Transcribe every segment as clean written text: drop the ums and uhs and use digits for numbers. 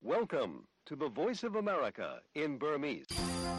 Welcome to the Voice of America in Burmese.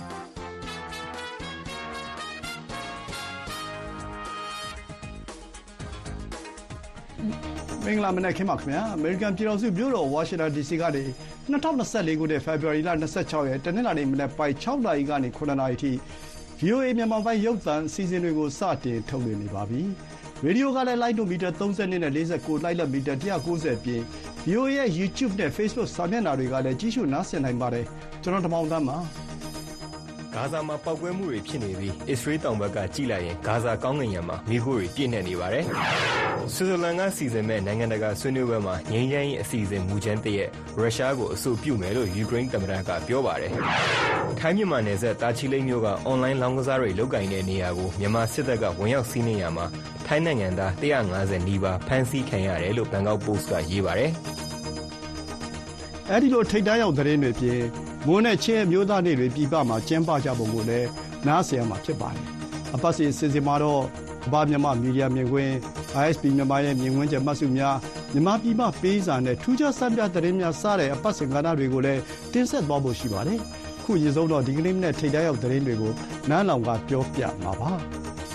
မင်္ဂလာမနက်ခင်းပါခင်ဗျာအမေရိကန်ပြည်ထောင်စုမြို့တော်ဝါရှင်တန် DC ကနေ2024ခုနှစ်ဖေဖော်ဝါရီလ26ရက်တနင်္လာနေ့မနက်ပိုင်း6နာရီကနေ9နာရီထိ VOA မြန်မာပိုင်းရုပ်သံအစီအစဉ်တွေကိုစတင်ထုတ်လွှင့်နေပါပြီ။ရေဒီယိုကလည်းလိုင်းဒိုမီတာ32နဲ့49လိုက်လက်မီတာ190ပြင် VOA ရဲ့ YouTube နဲ့ Facebook စာမျက်နှာတွေကလည်းကြည့်ရှုနားဆင်နိုင်ပါတယ်။ကျွန်တော်တမောင်သန်းပါ။ဂါဇာမှာပောက်ကွဲမှုတွေဖြစ်နေပြီးအစ္စရေးတောင်ဘက်ကကြည့်လိုက်ရင်ဂါဇာကောင်းကင်ယံမှာမိခိုးတွေပြည့်နေပါတယ်။ဆွစ်ဇာလန်ကစီစဉ်မဲ့နိုင်ငံတကာဆွေးနွေးပွဲမှာငြိမ်းချမ်းရေးအစီအစဉ်မူကြမ်းတရက်ရုရှားကိုအဆိုပြုမယ်လို့ယူကရိန်းသမ္မတကပြောပါတယ်။ထိုင်းမြန်မာနယ်စပ်တာချီလိတ်မြို့ကအွန်လိုင်းလောင်းကစားတွေလုပ်ကိုင်တဲ့နေရာကိုမြန်မာစစ်တပ်ကဝင်ရောက်စီးနင်းရမှာထိုင်းနိုင်ငံသား150နီးပါးဖမ်းဆီးခံရတယ်လို့ဘန်ကောက်ပို့စ်ကရေးပါတယ်။အဲဒီလိုထိပ်တန်းရောက်သတင်းတွေပြင်မွန်းနဲ့ချင်းမျိုးသားတွေပြည်ပမှာကျင်းပကြပုံကိုလည်းနားဆင်ရမှာဖြစ်ပါတယ်။အပတ်စဉ်စီစဉ်မှာတော့ကမ္ဘာမြန်မာမီဒီယာမြင်ကွင်း ISP မြန်မာရဲ့မြင်ကွင်းချက်မှတ်စုများမြန်မာပြည်မှပေးစာနဲ့ထူးခြားစံပြသတင်းများစတဲ့အပတ်စဉ်ကဏ္ဍတွေကိုလည်းတင်ဆက်သွားဖို့ရှိပါတယ်။ခုရေဆုံးတော့ဒီကနေ့နဲ့ထိပ်တန်းရောက်သတင်းတွေကိုနန်းလောင်ကပြောပြမှာပါ။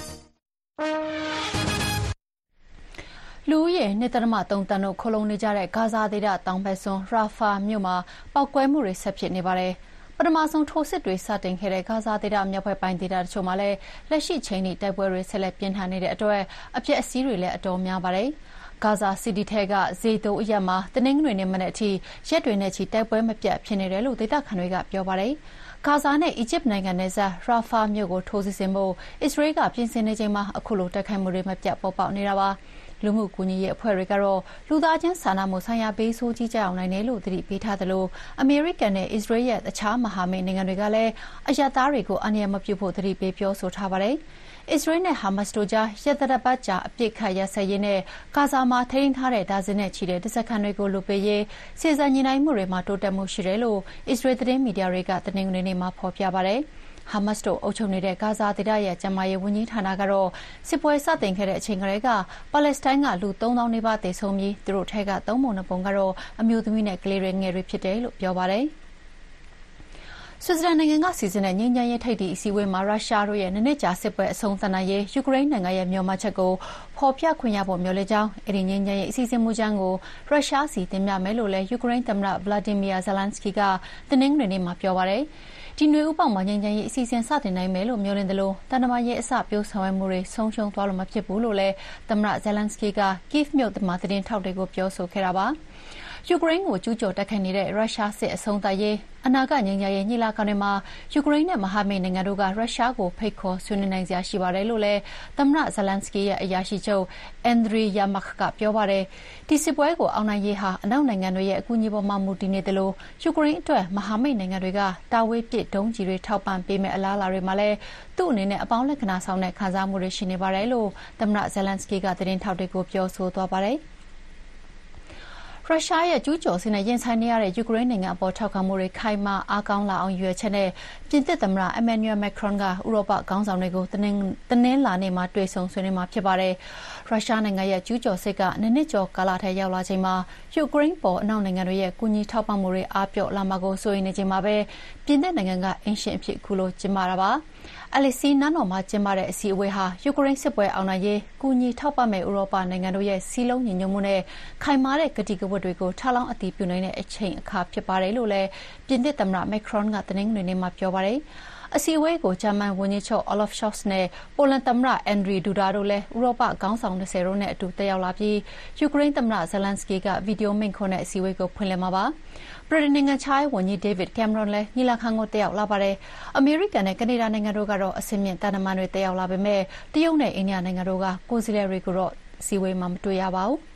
လူဦးရေ2.3 တန်းတို့ခိုလုံနေကြတဲ့ဂါဇာဒေသတောင်ဘက်စွန်းရာဖာမြို့မှာပောက်ကွဲမှုတွေဆက်ဖြစ်နေပါတယ်။ပထမဆုံးထိုးစစ်တွေစတင်ခဲ့တဲ့ဂါဇာဒေသမြောက်ဘက်ပိုင်းဒေသတချို့မှာလည်းလက်ရှိချိန်ထိတိုက်ပွဲတွေဆက်လက်ပြင်းထန်နေတဲ့အတွက်အပျက်အစီးတွေလည်းအတော်များပါတယ်။ဂါဇာစီတီထဲကဇေတိုအရပ်မှာတနင်္ဂနွေနေ့မနက်အထိရက်တွေနဲ့ချီတိုက်ပွဲမပြတ်ဖြစ်နေတယ်လို့ဒေသခံတွေကပြောပါတယ်။ဂါဇာနဲ့အီဂျစ်နိုင်ငံနယ်စပ်ရာဖာမြို့ကိုထိုးစစ်ဆင်ဖို့အစ္စရေးကပြင်ဆင်နေချိန်မှာအခုလိုတိုက်ခိုက်မှုတွေမပြတ်ပေါ်ပေါက်နေတာပါ။လူမှုကူညီရေးအဖွဲ့တွေကတော့လူသားချင်းစာနာမှုဆိုင်ရာဘေးဆိုးကြီးကြအောင်နိုင်တယ်လို့သတိပေးထားသလိုအမေရိကန်နဲ့အစ္စရေးရဲ့အခြားမဟာမိတ်နိုင်ငံတွေကလည်းအရပ်သားတွေကိုအန္တရာယ်မပြုဖို့သတိပေးပြောဆိုထားပါတယ်။အစ္စရေးနဲ့ဟာမတ်စ်တို့ကြားရက်သတ္တပတ်ကြာအပြစ်ခတ်ရပ်စဲရေးနဲ့ဂါဇာမှာထိန်းထားတဲ့ဒါဇင်နဲ့ချီတဲ့တပ်စခန်းတွေကိုလွှတ်ပေးရေးစီစဉ်ညှိနှိုင်းမှုတွေမှာတိုးတက်မှုရှိတယ်လို့အစ္စရေးသတင်းမီဒီယာတွေကတနင်္ဂနွေနေ့မှာဖော်ပြပါတယ်။ဟာမတ်စ်တို့အုပ်ချုပ်နေတဲ့ဂါဇာဒေသရဲ့ကျန်းမာရေးဝန်ကြီးဌာနကတော့စစ်ပွဲစတင်ခဲ့တဲ့အချိန်ကတည်းကပါလက်စတိုင်းကလူ3000နီးပါးသေဆုံးပြီးသူတို့ထဲက3ပုံ2ပုံကတော့အမျိုးသမီးနဲ့ကလေးတွေငယ်တွေဖြစ်တယ်လို့ပြောပါတယ်။ဆွစ်ဇာလန်နိုင်ငံကစီစဉ်တဲ့ငြိမ်းချမ်းရေးထိပ်သီးအစည်းအဝေးမှာရုရှားတို့ရဲ့နှစ်ကြာစစ်ပွဲအဆုံးသတ်နိုင်ရေးယူကရိန်းနိုင်ငံရဲ့မျှော်မှန်းချက်ကိုဖော်ပြခွင့်ရဖို့မျှော်လင့်ကြောင်းအဲဒီငြိမ်းချမ်းရေးအစီအစဉ်မူကြမ်းကိုရုရှားစီတင်ပြမယ်လို့လည်းယူကရိန်းသမ္မတဗလာဒီမီယာဇလန်စကီကတနင်္ဂနွေနေ့မှာပြောပါတယ်။ဒီနွေဦးပေါက်မှာငြိမ်းချမ်းရေးအစီအစဉ်စတင်နိုင်မယ်လို့မျှော်လင့်တယ်လို့တန်တမာရေးအစပြုဆောင်ရွက်မှုတွေဆုံးရှုံးသွားလို့မဖြစ်ဘူးလို့လည်းသမ္မတဇလန်စကီကကိဗ်မြို့မှာသတင်းထောက်တွေကိုပြောဆိုခဲ့တာပါ။ယူကရိန်းကိုကျူးကျော်တိုက်ခိုက်နေတဲ့ရုရှားစစ်အဆုံးသတ်ရေးအနာဂတ်ငြိမ်းချမ်းရေးညီလာခံတွေမှာယူကရိန်းနဲ့မဟာမိတ်နိုင်ငံတို့ကရုရှားကိုဖိတ်ခေါ်ဆွေးနွေးနိုင်စရာရှိပါတယ်လို့လည်းသမ္မတဇလန်စကီရဲ့အရာရှိချုပ်အန်ဒရီယာမခ်ကပြောပါတယ်။ဒီစစ်ပွဲကိုအောင်နိုင်ရေးဟာအနောက်နိုင်ငံတွေရဲ့အကူအညီပေါ်မှာမူတည်နေတယ်လို့ယူကရိန်းအတွက်မဟာမိတ်နိုင်ငံတွေကတာဝေးပစ်ဒုံးကျည်တွေထောက်ပံ့ပေးမဲ့အလားအလာတွေမှာလည်းသူ့အနေနဲ့အပေါင်းလက္ခဏာဆောင်တဲ့ခံစားမှုတွေရှိနေပါတယ်လို့သမ္မတဇလန်စကီကသတင်းထောက်တွေကိုပြောဆိုသွားပါတယ်။ရုရှားရဲ့ကျူးကျော်စစ်နဲ့ရင်ဆိုင်နေရတဲ့ယူကရိန်းနိုင်ငံအပေါ်ထောက်ခံမှုတွေခိုင်မာအားကောင်းလာအောင်ရွေးချက်နဲ့ပြင်သစ်သမ္မတအမန်နျူယ်မက်ခရွန်ကဥရောပခေါင်းဆောင်တွေကိုတနင်္လာနေ့မှာတွေ့ဆုံဆွေးနွေးမှာဖြစ်ပါတယ်။ရုရှားနိုင်ငံရဲ့ကျူးကျော်စစ်ကနှစ်ကျော်ကာလထဲရောက်လာချိန်မှာယူကရိန်းပေါ်အနောက်နိုင်ငံတွေရဲ့ကူညီထောက်ပံ့မှုတွေအားပြော့လာမှာကိုစိုးရိမ်နေချိန်မှာပဲပြင်သစ်နိုင်ငံကအင်ရှင်အဖြစ်ခုလိုကျင်းပတာပါ။အလီစီနန်းတော်မှာကျင်းပတဲ့အစည်းအဝေးဟာယူကရိန်းစစ်ပွဲအောင်နိုင်ရေးကူညီထောက်ပံ့မဲ့ဥရောပနိုင်ငံတို့ရဲ့စီးလုံးညီညွတ်မှုနဲ့ခိုင်မာတဲ့ကတိကဝတ်တွေကိုထားလောင်းအတည်ပြုနိုင်တဲ့အချိန်အခါဖြစ်ပါတယ်လို့လည်းပြင်သစ်သမ္မတမက်ခရွန်ကတနင်္ဂနွေနေ့မှာပြောပါတယ်။အစည်းအဝေးကိုဂျာမန်ဝန်ကြီးချုပ်အော်လော့ဖ်ရှော့စ်နဲ့ပိုလန်သမ္မတအန်ဒရီဒူဒါတို့လည်းဥရောပခေါင်းဆောင်20တို့နဲ့အတူတက်ရောက်လာပြီးယူကရိန်းသမ္မတဇလန်စကီကဗီဒီယိုမိန့်ခွန်းနဲ့အစည်းအဝေးကိုဖွင့်လှစ်မှာပါ။ဗြိတိန်နိုင်ငံခြားရေးဝန်ကြီးဒေးဗစ်ကင်မရွန်လည်းညီလာခံကိုတက်ရောက်လာပါတယ်။အမေရိကန်နဲ့ကနေဒါနိုင်ငံတို့ကတော့အဆင့်မြင့်တန်တမန်တွေတက်ရောက်လာပေမဲ့တရုတ်နဲ့အိန္ဒိယနိုင်ငံတို့ကကိုယ်စားလှယ်တွေကိုတော့အစည်းအဝေးမှာမတွေ့ရပါဘူး။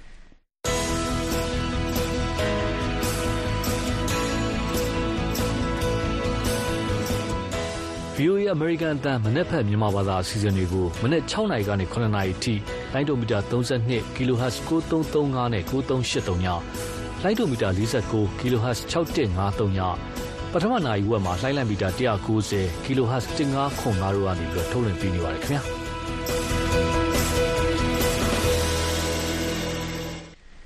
VOA အမေရိကန်အသံမနက်ဖြန်မြန်မာဘာသာအစီအစဉ်တွေကိုမနက်6နာရီကနေ9နာရီထိလိုင်းဒိုမီတာ32 kHz 9335နဲ့9383ညလိုင်းဒိုမီတာ49 kHz 6153ညပထမနာရီဝက်မှာလိုင်းလံမီတာ190 kHz 1505တို့ကနေပြီးထုတ်လွှင့်ပေးနေပါတယ်ခင်ဗျာ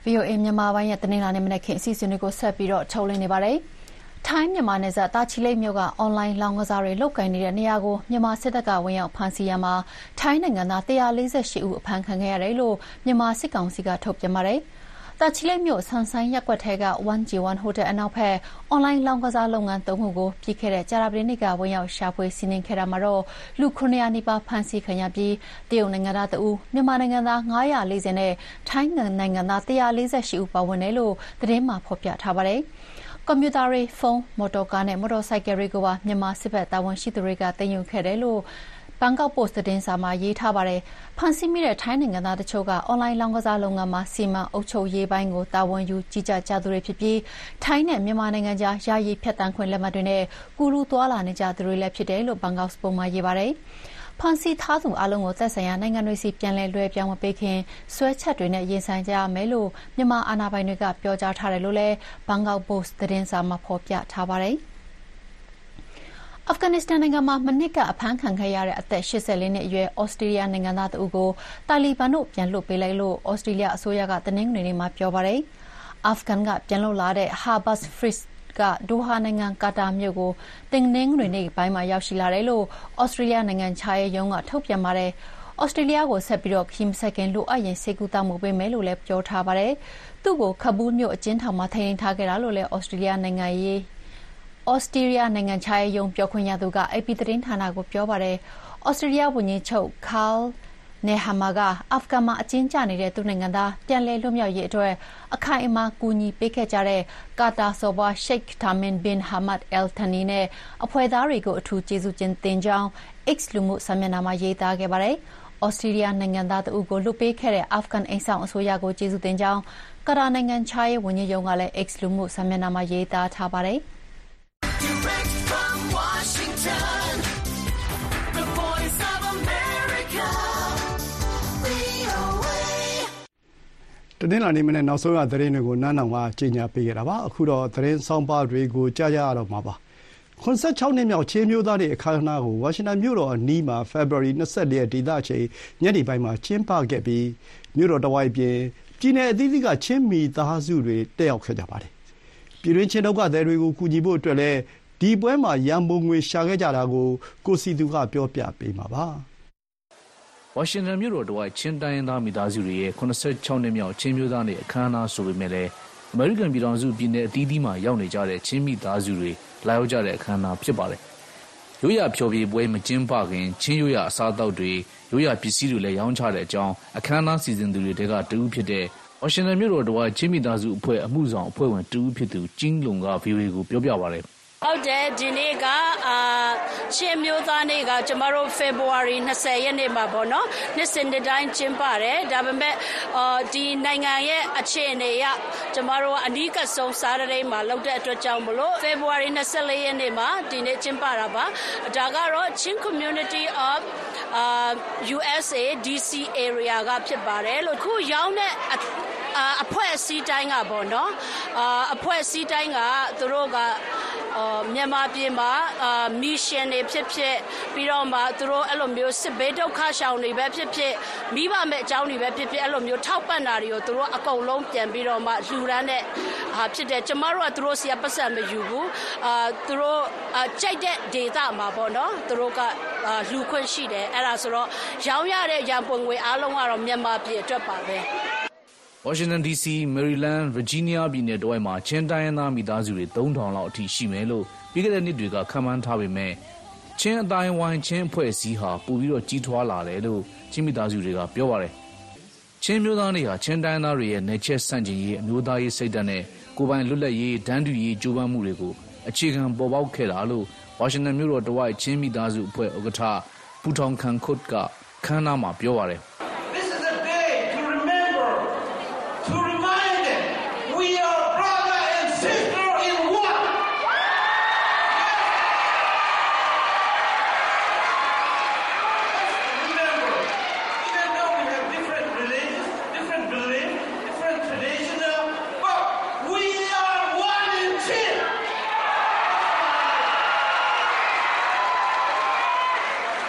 VOA မြန်မာပိုင်းရဲ့တနင်္လာနေ့မနက်ခင်းအစီအစဉ်တွေကိုဆက်ပြီးတော့ထုတ်လွှင့်နေပါတယ်။ထိုင်းမြန်မာနယ်စပ်တာချီလိတ်မြို့ကအွန်လိုင်းလောင်းကစားတွေလုပ်ကိုင်နေတဲ့နေရာကိုမြန်မာစစ်တပ်ကဝင်ရောက်ဖမ်းဆီးရမှာထိုင်းနိုင်ငံသား148ဦးအဖမ်းခံခဲ့ရတယ်လို့မြန်မာစစ်ကောင်စီကထုတ်ပြန်ပါတယ်။တာချီလိတ်မြို့ဆန်ဆိုင်ရပ်ကွက်ထဲက 1G1 ဟိုတယ်အနောက်ဘက်အွန်လိုင်းလောင်းကစားလုပ်ငန်း3ခုကိုပြီးခဲ့တဲ့ကြာသပတေးနေ့ကဝင်ရောက်ရှာဖွေစီးနင်းခဲ့တာမှာတော့လူ900နီးပါးဖမ်းဆီးခံရပြီးတရုတ်နိုင်ငံသား2ဦးမြန်မာနိုင်ငံသား940နဲ့ထိုင်းနိုင်ငံသား148ဦးပါဝင်တယ်လို့သတင်းမှာဖော်ပြထားပါတယ်။ကွန်ပျူတာတွေဖုန်းမော်တော်ကားနဲ့မော်တော်ဆိုင်ကယ်တွေကိုပါမြန်မာစစ်ဘက်တာဝန်ရှိသူတွေကတင်ယူခဲ့တယ်လို့ဘန်ကောက်ပို့စ်သတင်းစာမှာရေးထားပါတယ်။ဖန်ဆီးမိတဲ့ထိုင်းနိုင်ငံသားတချို့ကအွန်လိုင်းလောင်းကစားလုပ်ငန်းမှာစီမံအုပ်ချုပ်ရေးပိုင်းကိုတာဝန်ယူကြီးကြပ်ကြသူတွေဖြစ်ပြီးထိုင်းနဲ့မြန်မာနိုင်ငံကြားယာယီဖြတ်တန်းခွင့်လက်မှတ်တွေနဲ့ကူလူသွားလာနေကြသူတွေလည်းဖြစ်တယ်လို့ဘန်ကောက်စပိုမှာရေးပါတယ်။ဖန်ဆီးထားသူအလုံးကိုသက်ဆိုင်ရာနိုင်ငံတွေစီပြန်လည်လွှဲပြောင်းမပေးခင်ဆွဲချက်တွေနဲ့ရင်ဆိုင်ကြရမယ်လို့မြန်မာအာဏာပိုင်တွေကပြောကြားထားတယ်လို့လည်းဘန်ကောက်ပို့စ်သတင်းစာမှာဖော်ပြထားပါတယ်။အာဖဂန်နစ္စတန်နိုင်ငံမှာမနှစ်ကအဖမ်းခံခဲ့ရတဲ့အသက်84နှစ်အရွယ်ဩစတြေးလျနိုင်ငံသားတဦးကိုတာလီဘန်တို့ပြန်လွှတ်ပေးလိုက်လို့ဩစတြေးလျအစိုးရကတနင်္ဂနွေနေ့မှာပြောပါတယ်။အာဖဂန်ကပြန်လွတ်လာတဲ့ Harbaz Fris ကဒိုဟာနိုင်ငံကာတာမြို့ကိုတင်နင်္ဂနွေနေ့ပိုင်းမှာရောက်ရှိလာတယ်လို့ဩစတြေးလျနိုင်ငံခြားရေးရုံးကထုတ်ပြန်ပါတယ်။ဩစတြေးလျကိုဆက်ပြီးတော့ခီးမဆက်ခင်လိုအပ်ရင်စေကူတာမှုပေးမယ်လို့လည်းပြောထားပါတယ်။သူ့ကိုခဘူးမြို့အကျဉ်းထောင်မှာထိန်းသိမ်းထားခဲ့တာလို့လည်းဩစတြေးလျနိုင်ငံခြားရေးရုံးပြောခွင့်ရသူက AP သတင်းဌာနကိုပြောပါတယ်။ဩစတြေးလျဝန်ကြီးချုပ် Karl Nehammer ကအာဖဂန်မှာအကျဉ်းကျနေတဲ့သူနိုင်ငံသားပြန်လည်လွတ်မြောက်ရေးအတွက်အခိုင်အမာကူညီပေးခဲ့ကြတဲ့ကာတာစော်ဘွား Sheikh Tamim bin Hamad Al Thani နဲ့အဖွဲ့သားတွေကိုအထူးကျေးဇူးတင်ကြောင်း X လူမှုစာမျက်နှာမှာရေးသားခဲ့ပါတယ်။ဩစတြေးလျနိုင်ငံသားတဦးကိုလွတ်ပေးခဲ့တဲ့အာဖဂန်အိမ်ဆောင်အစိုးရကိုကျေးဇူးတင်ကြောင်းကာတာနိုင်ငံခြားရေးဝန်ကြီးရုံးကလည်း X လူမှုစာမျက်နှာမှာရေးသားထားပါတယ်။ Direct from Washington, the voice of America, VOA. တနင်္လာနေ့မနေ့နောက်ဆုံးရသတင်းတွေကိုနန်းနောင်ကကြီးညာပေးခဲ့တာပါ။အခုတော့သတင်းဆောင်ပါတွေကိုကြားကြရတော့မှာပါ။86နှစ်မြောက်ချင်းမျိုးသားတွေအခမ်းအနားကိုဝါရှင်တန်မြို့တော်အနီးမှာ February 24 ရက်ဒေသအချိန်ညနေပိုင်းမှာကျင်းပခဲ့ပြီးမြို့တော်တဝိုက်ပြင်ပြည်နယ်အသီးသီးကချင်းမိသားစုတွေတက်ရောက်ခဲ့ကြပါတယ်။ပြည်တွင်းချင်းဒုက္ခသည်တွေကိုကူညီဖို့အတွက်လည်းဒီပွဲမှာရန်ပုံငွေရှာခဲ့ကြတာကိုကိုစီသူကပြောပြပေးမှာပါ။ဝါရှင်တန်မြို့တော်တဝိုက်ချင်းတိုင်းရင်းသားမိသားစုတွေရဲ့86နှစ်မြောက်ချင်းမျိုးသားနေ့အခမ်းအနားဆိုပေမဲ့လည်းအမေရိကန်ပြည်ထောင်စုပြည်နယ်အသီးသီးမှာရောက်နေကြတဲ့ချင်းမိသားစုတွေလာရောက်ကြတဲ့အခမ်းအနားဖြစ်ပါတယ်။ရိုးရာဖျော်ဖြေပွဲမကျင်းပခင်ချင်းရိုးရာအစားအသောက်တွေရိုးရာပစ္စည်းတွေလည်းရောင်းချတဲ့အကြောင်းအခမ်းအနားစီစဉ်သူတွေတကတူဖြစ်တဲ့ဝါရှင်တန်မြို့တော်တဝိုက်ချင်းမိသားစုအဖွဲ့အမှုဆောင်အဖွဲ့ဝင်တူဖြစ်သူကျင်းလုံက VOA ကိုပြောပြပါတယ်။ဟုတ်တယ်ဒီနေ့ကချင်းမျိုးသားနေ့ကကျမတို့ February 20 ရက်နေ့မှာပေါ့နော်နှစ်စဉ်တစ်တိုင်းကျင်းပတယ်ဒါပေမဲ့ဒီနိုင်ငံရဲ့အခြေအနေအရကျမတို့အနီးကပ်ဆုံး Saturday မှာလုပ်တဲ့အတွက်ကြောင့်မလို့ February 24 ရက်နေ့မှာဒီနေ့ကျင်းပတာပါဒါကတော့ Chin Community of USA DC area ကဖြစ်ပါတယ်လို့ခုရောက်တဲ့အဖွဲ့အစည်းတိုင်းကပေါ့နော်အဖွဲ့အစည်းတိုင်းကသူတို့ကမြန်မာပြည်မှာမီရှင်တွေဖြစ်ဖြစ်ပြီးတော့မှသူတို့အဲ့လိုမျိုးစစ်ဘေးဒုက္ခရှောင်တွေပဲဖြစ်ဖြစ်မိဘမဲ့အကြောင်းတွေပဲဖြစ်ဖြစ်အဲ့လိုမျိုးထောက်ပံ့တာတွေကိုသူတို့အကုန်လုံးပြန်ပြီးတော့မှလှူဒန်းတဲ့ဖြစ်တယ်ကျမတို့ကသူတို့ဆီကပတ်စံမယူဘူးသူတို့ကြိုက်တဲ့ဒေသမှာပေါ့နော်သူတို့ကလှူခွင့်ရှိတယ်အဲ့ဒါဆိုတော့ရောင်းရတဲ့ရန်ပုံငွေအားလုံးကတော့မြန်မာပြည်အတွက်ပါပဲဝါရှင်တန် DC, Maryland, Virginia ပြည်နယ်တဝိုက်မှာချင်းတိုင်းရင်းသားမိသားစုတွေ3000လောက်အထိရှိမယ်လို့ပြီးခဲ့တဲ့နှစ်တွေကခန့်မှန်းထားပေမဲ့ချင်းအတိုင်းဝိုင်းချင်းအဖွဲ့အစည်းဟာပိုပြီးတော့ကြီးထွားလာတယ်လို့ချင်းမိသားစုတွေကပြောပါတယ်။ချင်းမျိုးသားတွေဟာချင်းတိုင်းသားတွေရဲ့နယ်ချက်ဆန့်ကျင်ရေးအမျိုးသားရေးစိတ်ဓာတ်နဲ့ကိုယ်ပိုင်လွတ်လပ်ရေးဒန်းတူရေးကြိုးပမ်းမှုတွေကိုအခြေခံပေါ်ပေါက်ခဲ့တာလို့ဝါရှင်တန်မြို့တော်တဝိုက်ချင်းမိသားစုအဖွဲ့ဥက္ကဋ္ဌပူထောင်ခန်ခွတ်ကခမ်းနားမှာပြောပါတယ်။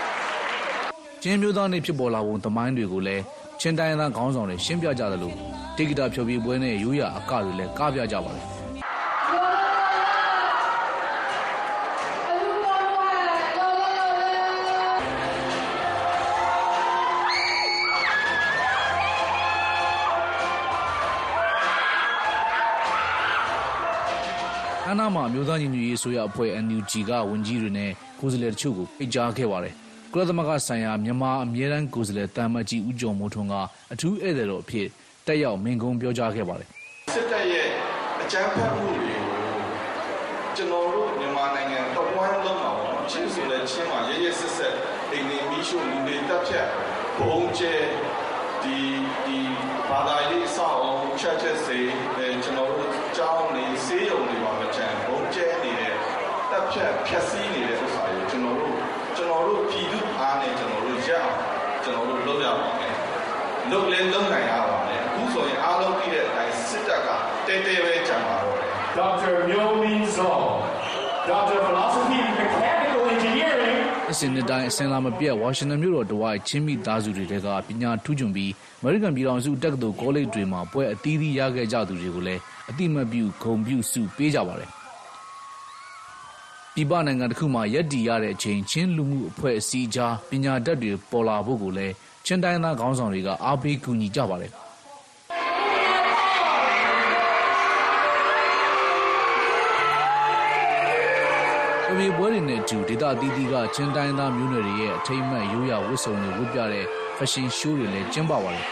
ချင်းမျိုးသားနေ့ဖြစ်ပေါ်လာပုံသမိုင်းတွေကိုလည်းချင်းတိုင်းသားခေါင်းဆောင်တွေရှင်းပြကြတယ်လို့တေဂီတာဖျော်ဖြေပွဲနဲ့ရိုးရာအကတွေလည်းကားပြကြပါတယ်အနာမှာမျိုးသားညီညွတ်ရေးဆိုရအဖွဲ့ NUG ကဝန်ကြီးတွေနဲ့ကိုယ်စားလှယ်တချို့ကိုဖိတ်ကြားခဲ့ပါတယ်။ကုလသမဂ္ဂဆိုင်ရာမြန်မာအမြဲတမ်းကိုယ်စားလှယ်တန်မတ်ကြီးဦးကျော်မိုးထွန်းကအထူးဧည့်သည်တော်အဖြစ်တက်ရောက်မိန့်ခွန်းပြောကြားခဲ့ပါတယ်။စစ်တပ်ရဲ့အကြမ်းဖက်မှုတွေကိုကျွန်တော်တို့မြန်မာနိုင်ငံတော့ဝိုင်းလုံးမှာပေါ့ချင်းဆိုတဲ့ချင်းမှာရဲရဲဆက်ဆက်အိမ်နေမီးရှို့လူတွေတပ်ဖြတ်ဘုံကျဲဒီဘာသာရေးအဆောက်အအုံချက်စေကျွန်တော်တို့ကျောင်းနေစေးရုံတွေပါမချမ်းဘုံကျဲနေတဲ့တပ်ဖြတ်ဖြတ်စည်းနေတဲ့ဥစ္စာကိုကျွန်တော်တို့ပြည်သူအားနဲ့ကျွန်တော်တို့ရအောင်ကျွန်တော်တို့လုပ်ရပါမယ်လုပ်လဲလုပ်နိုင်ရပါမယ်အခုဆိုရင်အားလုံးပြည့်တဲ့အတိုင်းစစ်တပ်ကတဲတဲပဲကြံပါတော့တယ် Dr. Myo Min Zong, Dr. Philosophy and Mechanical Engineering အစဉ်နှစ်တိုင်းအစင်လာမပြတ်ဝါရှင်တန်မြို့တော်တဝိုက်ချင်းမိသားစုတွေကပညာထူးချွန်ပြီးအမေရိကန်ပြည်ထောင်စုတက္ကသိုလ်ကောလိပ်တွေမှာပွဲအသီးသီးရခဲ့ကြသူတွေကိုလည်းအတိမတ်ပြုဂုဏ်ပြုဆုပေးကြပါတယ်ပြည်ပနိုင်ငံတစ်ခုမှာရက်တည်ရတဲ့အချိန်ချင်းလူမှုအဖွဲ့အစည်းကြားပညာတတ်တွေပေါ်လာဖို့ကိုလည်းချင်းတိုင်းသားခေါင်းဆောင်တွေကအားပေးကူညီကြပါတယ်ဒီပွဲတွေနဲ့တူဒေသအသီးသီးကချင်းတိုင်းသားမျိုးနွယ်တွေရဲ့အထိမ်းအမှတ်ရိုးရာဝတ်စုံတွေဝတ်ပြတဲ့ fashion show တွေလည်းကျင်းပပါတယ်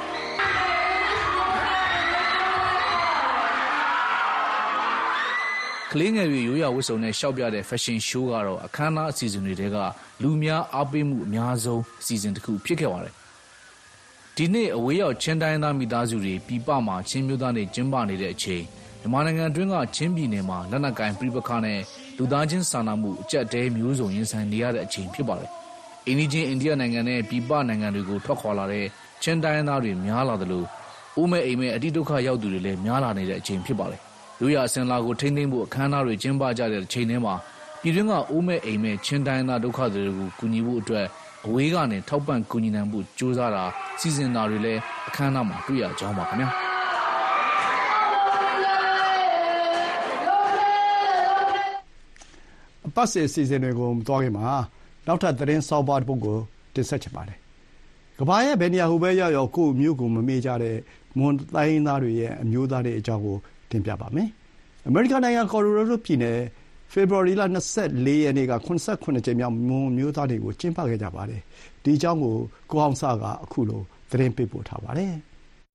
ကလေးငယ်တွေရိုးရာဝတ်စုံနဲ့ရှောက်ပြတဲ့ fashion show ကတော့အခမ်းအနားအစီအစဉ်တွေထဲကလူများအားပေးမှုအများဆုံးအစီအစဉ်တစ်ခုဖြစ်ခဲ့ပါတယ်ဒီနေ့အဝေးရောက်ချင်းတိုင်းသားမိသားစုတွေပြည်ပမှာချင်းမျိုးသားတွေကျင်းပနေတဲ့အချိန်မြန်မာနိုင်ငံအတွင်းကချင်းပြည်နယ်မှာလက်နက်ကိုင်ပြိပခါနဲ့လူသားချင်းစာနာမှုအကျပ်တဲမျိုးစုံရင်ဆိုင်နေရတဲ့အချိန်ဖြစ်ပါတယ်။အိန္ဒိချင်းအိန္ဒိယနိုင်ငံနဲ့ပြည်ပနိုင်ငံတွေကိုထွက်ခွာလာတဲ့ချင်းတိုင်းသားတွေများလာသလိုအိုးမဲအိမ်မဲအတိဒုက္ခရောက်သူတွေလည်းများလာနေတဲ့အချိန်ဖြစ်ပါတယ်။ရိုးရာအစဉ်အလာကိုထိန်းသိမ်းဖို့အခမ်းအနားတွေကျင်းပကြတဲ့အချိန်ထဲမှာပြည်တွင်းကအိုးမဲအိမ်မဲချင်းတိုင်းသားဒုက္ခတွေကိုကူညီဖို့အတွက်အဝေးကနေထောက်ပံ့ကူညီနိုင်ဖို့ကြိုးစားတာစီစဉ်တာတွေလည်းအခမ်းအနားမှာတွေ့ရကြောင်းပါခင်ဗျာ။ပတ်စစ်အစီအစဉ်တွေကိုမသွားခင်မှာနောက်ထပ်သတင်းဆောင်းပါးတစ်ပုဒ်ကိုတင်ဆက်ချင်ပါတယ်။ကမ္ဘာရဲ့ဘယ်နေရာဟိုပဲရောက်ကိုယ့်မျိုးကိုမမေ့ကြတဲ့မွန်တိုင်းသားတွေရဲ့အမျိုးသားတွေအကြောင်းကိုတင်ပြပါမယ်။အမေရိကန်နိုင်ငံကော်လိုရာဒိုပြည်နယ်ဖေဖော်ဝါရီလ24ရက်နေ့က89ကြိမ်မြောက်မွန်မျိုးသားတွေကိုကျင်းပခဲ့ကြပါတယ်။ဒီအကြောင်းကိုကိုအောင်စကအခုလိုသတင်းပေးပို့ထားပါတယ်။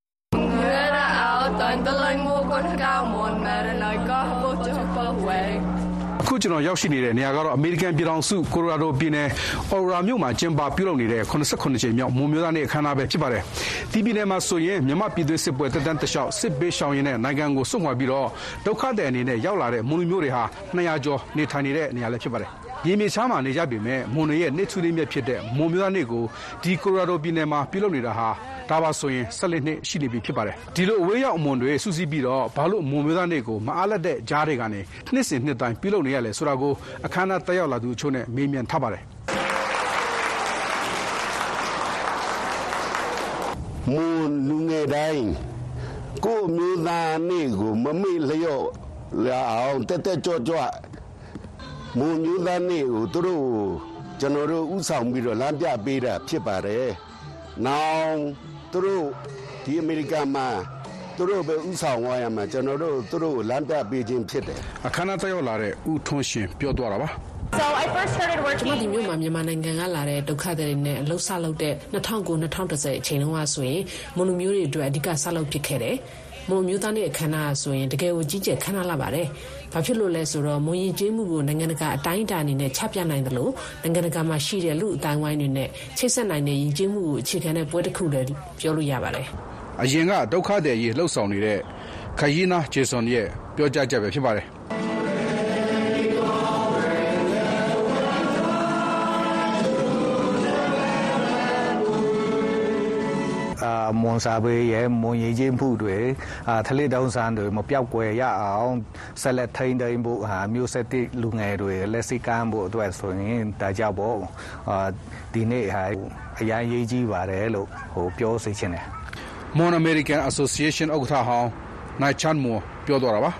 အခုကျွန်တော်ရောက်ရှိနေတဲ့နေရာကတော့အမေရိကန်ပြည်ထောင်စုကိုလိုရာဒိုပြည်နယ်အော်ရာမြို့မှာကျင်းပပြုလုပ်နေတဲ့89ကြိမ်မြောက်မွန်မျိုးသားနေ့အခမ်းအနားပဲဖြစ်ပါတယ်။ဒီပြည်နယ်မှာဆိုရင်မြန်မာပြည်သွေးစစ်ပွဲတက်တန်းတလျှောက်စစ်ပေးရှောင်ရင်တဲ့နိုင်ငံကိုစွန့်ခွာပြီးတော့ဒုက္ခသည်အနေနဲ့ရောက်လာတဲ့မွန်လူမျိုးတွေဟာ200ကျော်နေထိုင်နေတဲ့နေရာလည်းဖြစ်ပါတယ်။ရေမြေချားမှာနေကြပြီမဲ့မွန်တွေရဲ့နေ့ထူးနေ့မြတ်ဖြစ်တဲ့မွန်မျိုးသားနေ့ကိုဒီကိုလိုရာဒိုပြည်နယ်မှာပြုလုပ်နေတာဟာဒါပါဆိုရင်14နှစ်ရှိနေပြီဖြစ်ပါတယ်။ဒီလိုအဝေးရောက်အမွန်တွေစုစည်းပြီးတော့ဘာလို့မွန်မျိုးသားနေ့ကိုမအားလက်တဲ့ကြားတွေကနေနှစ်စဉ်နှစ်တိုင်းပြုလုပ်နေရလဲဆိုတာကိုအခမ်းအနားတက်ရောက်လာသူအချို့နဲ့မေးမြန်းထားပါတယ်။မွန်လူငယ်တိုင်းကိုမျိုးသားနေ့ကိုမမေ့လျော့လာအောင်တက်ကြွကြွမွန်မျိုးသားနေ့ကိုတို့ကျွန်တော်တို့ဥဆောင်ပြီးတော့လမ်းပြပေးတာဖြစ်ပါတယ်။နောက်တို့ဒီအမေရိကန်မှာတို့ပဲဥဆောင်ဝါရမှာကျွန်တော်တို့လမ်းပြပေးခြင်းဖြစ်တယ်။အခမ်းအနားတက်ရောက်လာတဲ့ဦးထွန်းရှင်ပြောသွားတာပါ။ So I first started working ဒီမြို့မှာမြန်မာနိုင်ငံကလာတဲ့ဒုက္ခသည်တွေနဲ့အလုပ်စလုပ်တဲ့2009-2010အချိန်တုန်းကဆိုရင်မွန်လူမျိုးတွေအတွက်အဓိကစလုပ်ဖြစ်ခဲ့တယ်။မွန်မျိုးသားနဲ့အခမ်းအနားဆိုရင်တကယ်ကိုကြီးကျယ်ခမ်းနားလာပါတယ်။ဘာဖြစ်လို့လဲဆိုတော့မွန်ယဉ်ကျေးမှုကိုနိုင်ငံတကာအတိုင်းအတာအနေနဲ့ချပြနိုင်တယ်လို့နိုင်ငံတကာမှာရှိတဲ့လူအတိုင်းဝိုင်းတွေနဲ့ချိတ်ဆက်နိုင်တဲ့ယဉ်ကျေးမှုကိုအခြေခံတဲ့ပွဲတစ်ခုလည်းပြောလို့ရပါတယ်။အရင်ကဒုက္ခသည်ကြီးလှုပ်ဆောင်နေတဲ့ခရီးနာဂျေဆွန်ရဲ့ပြောကြားချက်ပဲဖြစ်ပါတယ်။မွန်စာပေရဲ့မွန်ရည်ချင်းမှုတွေထလက်တောင်းစံတွေမပြောက်ကွယ်ရအောင်ဆက်လက်ထိန်းသိမ်းဖို့မျိုးဆက်သစ်လူငယ်တွေလက်စိကမ်းဖို့အတွက်ဆိုရင်ဒါကြောင့်ပေါ့ဒီနေ့အရင်ရေးကြီးပါတယ်လို့ပြောစေချင်တယ် Mon American Association ဥက္ကဋ္ဌဟောင်းနိုင်ချန်မိုပြောသွားတာပါ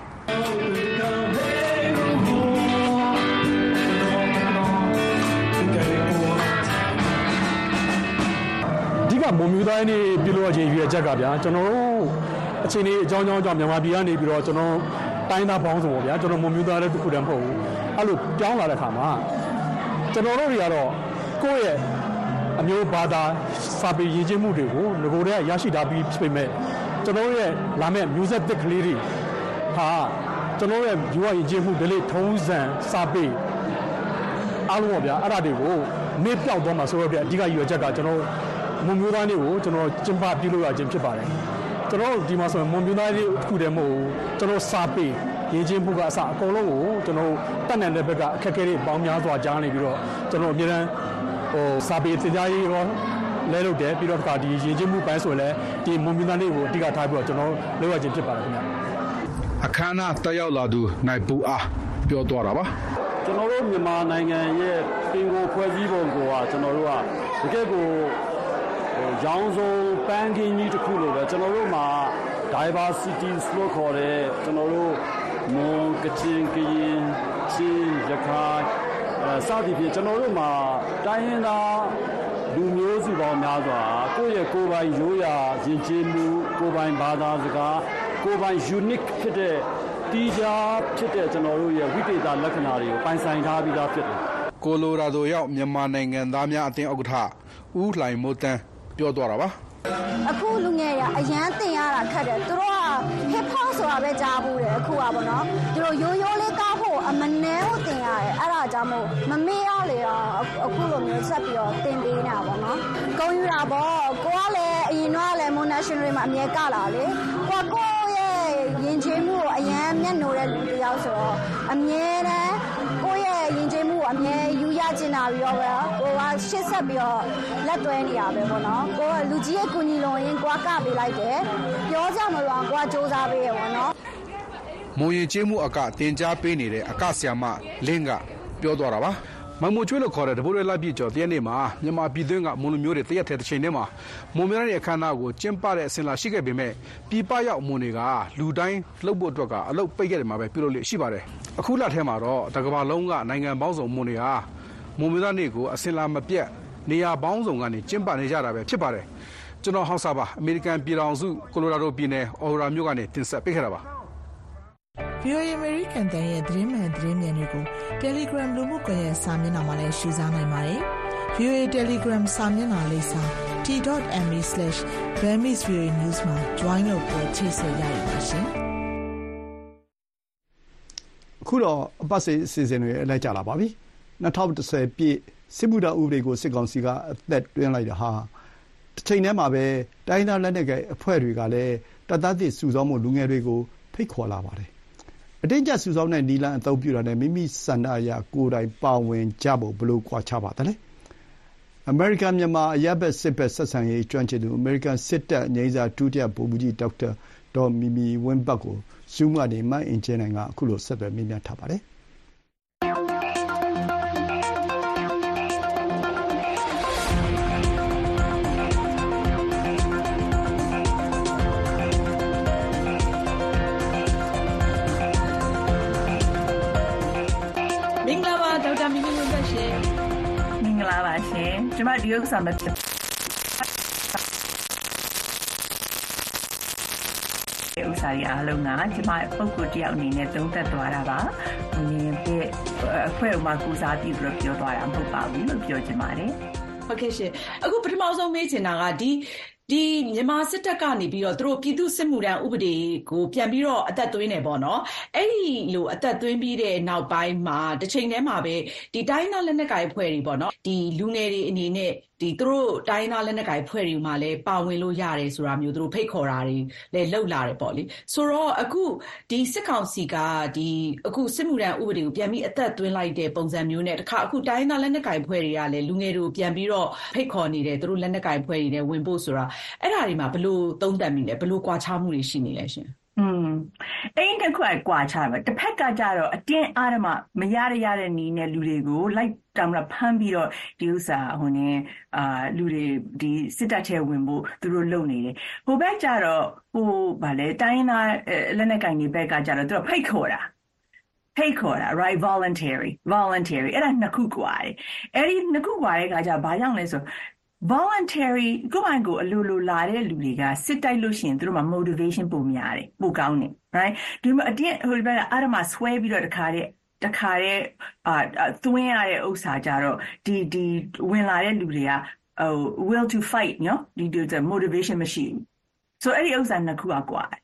မွန်မျိုးသားနေပြုလို့ခြင်းရွေးချက်ကဗျာကျွန်တော်တို့အချိန်လေးအကြောင်းကြောင့်မြန်မာပြည်ကနေပြီးတော့ကျွန်တော်တိုင်းသားပေါင်းစုံပေါ့ဗျာကျွန်တော်မွန်မျိုးသားလည်းတစ်ခုတည်းမဟုတ်ဘူးအဲ့လိုပြောင်းလာတဲ့ခါမှာကျွန်တော်တို့တွေကတော့ကိုယ့်ရဲ့အမျိုးဘာသာစာပေရည်ချင်းမှုတွေကိုငကိုယ်တည်းရရှိထားပြီးဖြစ်ပေမဲ့ကျွန်တော်ရဲ့လာမဲ့မျိုးဆက်သစ်ကလေးတွေဟာကျွန်တော်ရဲ့ယူဝရည်ချင်းမှုဒလိထုံးစံစာပေအားလုံးပေါ့ဗျာအဲ့ဒါတွေကိုမေ့ပြောက်သွားမှာဆိုတော့ဗျာအဓိကရွေးချက်ကကျွန်တော်မွန်မျိုးသားတွေကိုကျွန်တော်ကျင်းပပြုလုပ်ရခြင်းဖြစ်ပါတယ်ကျွန်တော်ဒီမှာဆိုရင်မွန်မျိုးသားတွေတစ်ခုတည်းမဟုတ်ဘူးကျွန်တော်စာပေရည်ချင်းမှုကအစအကုန်လုံးကိုကျွန်တော်တက်နိုင်တဲ့ဘက်ကအခက်အခဲတွေပေါင်းများစွာကြားနေပြီးတော့ကျွန်တော်အမြဲတမ်းစာပေသင်ကြားရေးရောလဲလုပ်တယ်ပြီးတော့ဒီရည်ချင်းမှုပိုင်းဆိုလည်းဒီမွန်မျိုးသားတွေကိုအဓိကထားပြီးတော့ကျွန်တော်လုပ်ရခြင်းဖြစ်ပါတယ်ခင်ဗျအခမ်းအနားတက်ရောက်လာသူနိုင်ပူအားပြောသွားတာပါကျွန်တော်တို့မြန်မာနိုင်ငံရဲ့ပင်ကိုဖွဲ့စည်းပုံကိုကျွန်တော်တို့ကတကယ်ကိုရောင်းစုံပန်းခင်းကြီးတစ်ခုလို့ပဲကျွန်တော်တို့မှာ diversity လို့ခေါ်တဲ့ကျွန်တော်တို့မွန်ကချင်ကရင်ချင်းရခိုင်စသည်ဖြင့်ကျွန်တော်တို့မှာတိုင်းရင်းသားလူမျိုးစုပေါင်းများစွာကိုယ့်ရဲ့ကိုယ်ပိုင်ရိုးရာယဉ်ကျေးမှုကိုယ်ပိုင်ဘာသာစကားကိုယ်ပိုင် unique ဖြစ်တဲ့တီးခြားဖြစ်တဲ့ကျွန်တော်တို့ရဲ့ဝိသေသလက္ခဏာတွေကိုပိုင်ဆိုင်ထားပြီးသားဖြစ်တယ်ကိုလိုရာဒိုရောက်မြန်မာနိုင်ငံသားများအသင်းဥက္ကဋ္ဌဦးလှိုင်မိုးတန်းပြောသွားတာပါအခုလူငယ်ရအရန်တင်ရတာခက်တယ်သူတို့က hip hop ဆိုတာပဲကြားဘူးတယ်အခုကပေါ့နော်သူတို့ရိုးရိုးလေးကောက်ဖို့အမနှဲကိုတင်ရတယ်အဲ့ဒါကြောင့်မို့မမေ့ရလေတော့အခုလိုမျိုးဆက်ပြီးတော့တင်ပေးနေတာပေါ့နော်ဂုဏ်ယူတာပေါ့ကိုကလည်းအရင်တော့လည်း Mon National မှာအမြဲကလာလေကိုရဲ့ယဉ်ကျေးမှုကိုအရန်မျက်နှိုးတဲ့လူတစ်ယောက်ဆိုတော့အမြဲတမ်းကိုရဲ့ယဉ်ကျေးမှုကိုအမြဲယူရကျင်တာပြီးတော့ပဲကိုကရှစ်ဆက်ပြီးတော့လက်တွဲနေရပဲပေါ့နော်ကိုကလူကြီးရဲ့ကူညီလုံရင်ကိုကပေးလိုက်တယ်ပြောကြမလို့ကိုကစူးစမ်းပေးရပေါ့နော်မွန်ရင်ကျေးမှုအကတင်ကြားပေးနေတဲ့အကဆရာမလင်းကပြောသွားတာပါမမိုကျွေးလို့ခေါ်တဲ့တဘိုးရဲလက်ပြကျော်တရက်နေ့မှာမြန်မာပြည်သွင်းကမွန်လူမျိုးတွေတရက်ထဲတစ်ချိန်ထဲမှာမွန်များတဲ့အခမ်းအနားကိုကျင်းပတဲ့အစဉ်လာရှိခဲ့ပေမဲ့ပြည်ပရောက်မွန်တွေကလူတိုင်းလှုပ်ဖို့အတွက်ကအလုပ်ပိတ်ခဲ့တယ်မှာပဲပြုလုပ်လို့ရှိပါတယ်အခုလထဲမှာတော့တကဘာလုံးကနိုင်ငံပေါင်းစုံမွန်တွေဟာမွန်မျိုးသားနေ့ကိုအစဉ်လာမပြတ်နေရာပေါင်းစုံကနေကျင်းပနေကြတာပဲဖြစ်ပါတယ်ကျွန်တော်ဟောက်စာပါအမေရိကန်ပြည်ထောင်စုကိုလိုရာဒိုပြည်နယ်အော်ရာမြို့ကနေတင်ဆက်ပေးခဲ့တာပါ VOA American တန်ရဲ့သတင်းမှန်သတင်းမြန်တွေကို Telegram လူမှုကွန်ရက်စာမျက်နှာမှာလည်းရှုစားနိုင်ပါတယ်။ VOA Telegram စာမျက်နှာလေးစာ t.me/Burmese-VOA-news မှာ join လုပ်ပေါ်ချိတ်ဆက်ရရပါရှင်။အခုတော့အပတ်စဉ်အစီအစဉ်တွေလိုက်ကြလာပါပြီ။2010ပြည့်စစ်မှုထမ်းဥပဒေကိုစစ်ကောင်စီကအသက်သွင်းလိုက်တာဟာတစ်ချိန်တည်းမှာပဲတိုင်းဒေသလက်နက်ကိုင်အဖွဲ့တွေကလည်းတပ်သားသစ်စုဆောင်းမှုလူငယ်တွေကိုဖိတ်ခေါ်လာပါတယ်။အတင်းကျပ်စုဆောင်းတဲ့နီလန်အသုံးပြုတာနဲ့မိမိစန္ဒအရကိုယ်တိုင်ပါဝင်ကြဖို့ဘယ်လိုကွာခြားပါသလဲ။ အမေရိကန်မြန်မာအရပ်ဘက်စစ်ဘက်ဆက်ဆံရေးကျွမ်းကျင်သူအမေရိကန်စစ်တပ်အငြိမ်းစားဒုတိယဗိုလ်မှူးကြီးဒေါက်တာဒေါ်မီမီဝင်းဘတ်ကို Zoom ကနေမအင်ကြင်းနိုင်ကအခုလိုဆက်သွယ်မေးမြန်းထားပါတယ်။ကျမဒီဥစ္စာမဲ့ဥစ္စာတွေအားလုံးကကျမပုဂ္ဂိုလ်တယောက်အနေနဲ့သုံးသပ်သွားတာပါ။နင်းပြအဖွဲ့မှာကူစားပြီးပြီးပြောသွားတာမဟုတ်ပါဘူးလို့ပြောချင်ပါတယ်။ဟုတ်ကဲ့ရှင်။အခုပထမဆုံးမေးချင်တာကဒီမြန်မာစစ်တပ်ကနေပြီးတော့သူတို့ပြည်သူစစ်မှုထမ်းဥပဒေကိုပြန်ပြီးတော့အသက်သွင်းနေပေါ့နော်အဲ့ဒီလိုအသက်သွင်းပြီးတဲ့နောက်ပိုင်းမှာတစ်ချိန်တည်းမှာပဲဒီတိုင်းသားလက်နက်ကိုင်အဖွဲ့တွေပေါ့နော်ဒီလူငယ်တွေအနေနဲ့ဒီသူတို့တိုင်းသားလက်နက်ကိုင်အဖွဲ့တွေမှာလည်းပါဝင်လို့ရတယ်ဆိုတာမျိုးသူတို့ဖိတ်ခေါ်တာတွေလည်းလှုပ်လာတယ်ပေါ့လေဆိုတော့အခုဒီစစ်ကောင်စီကဒီအခုစစ်မှုထမ်းဥပဒေကိုပြန်ပြီးအသက်သွင်းလိုက်တဲ့ပုံစံမျိုးနဲ့တခါအခုတိုင်းသားလက်နက်ကိုင်အဖွဲ့တွေကလည်းလူငယ်တွေကိုပြန်ပြီးတော့ဖိတ်ခေါ်နေတယ်သူတို့လက်နက်ကိုင်အဖွဲ့တွေနဲ့ဝင်ဖို့ဆိုတာအဲ့ဒါတွေမှာဘယ်လိုသုံးသပ်မိလဲဘယ်လိုကွာခြားမှုတွေရှိနေလဲရှင်အဲ့ဒီတစ်ခုကကွာခြားတယ်တစ်ဖက်ကကြတော့အတင်းအားဓမ္မမရတဲ့နည်းနဲ့လူတွေကိုလိုက်တောင်းလာဖမ်းပြီးတော့ဒီဥစ္စာလူတွေဒီစစ်တပ်ထဲဝင်ဖို့သူတို့လုပ်နေတယ်ဟိုဘက်ကြတော့ဗာလေတိုင်းသားလက်နက်ကင်တွေဘက်ကကြတော့သူတို့ဖိတ်ခေါ်တာ right voluntary အဲ့ဒါနှစ်ခုကွာတယ်အဲ့ဒီနှစ်ခုကွာတဲ့အခါကျဘာကြောင့်လဲဆို voluntary ကိုယ့်ကိုအလိုလာတဲ့လူတွေကစစ်တိုက်လို့ရှိရင်သူတို့မှာ motivation ပိုများတယ်ပိုကောင်းတယ် right ဒီမှာအတင်းဟိုဘက်ကအာရမဆွဲပြီးတော့တခါတဲ့သွင်းရတဲ့ဥစ္စာကြတော့ဒီဝင်လာတဲ့လူတွေကwill to fight နော်ဒီ motivation မရှိဘူးဆိုအဲ့ဒီဥစ္စာနှစ်ခုကွာ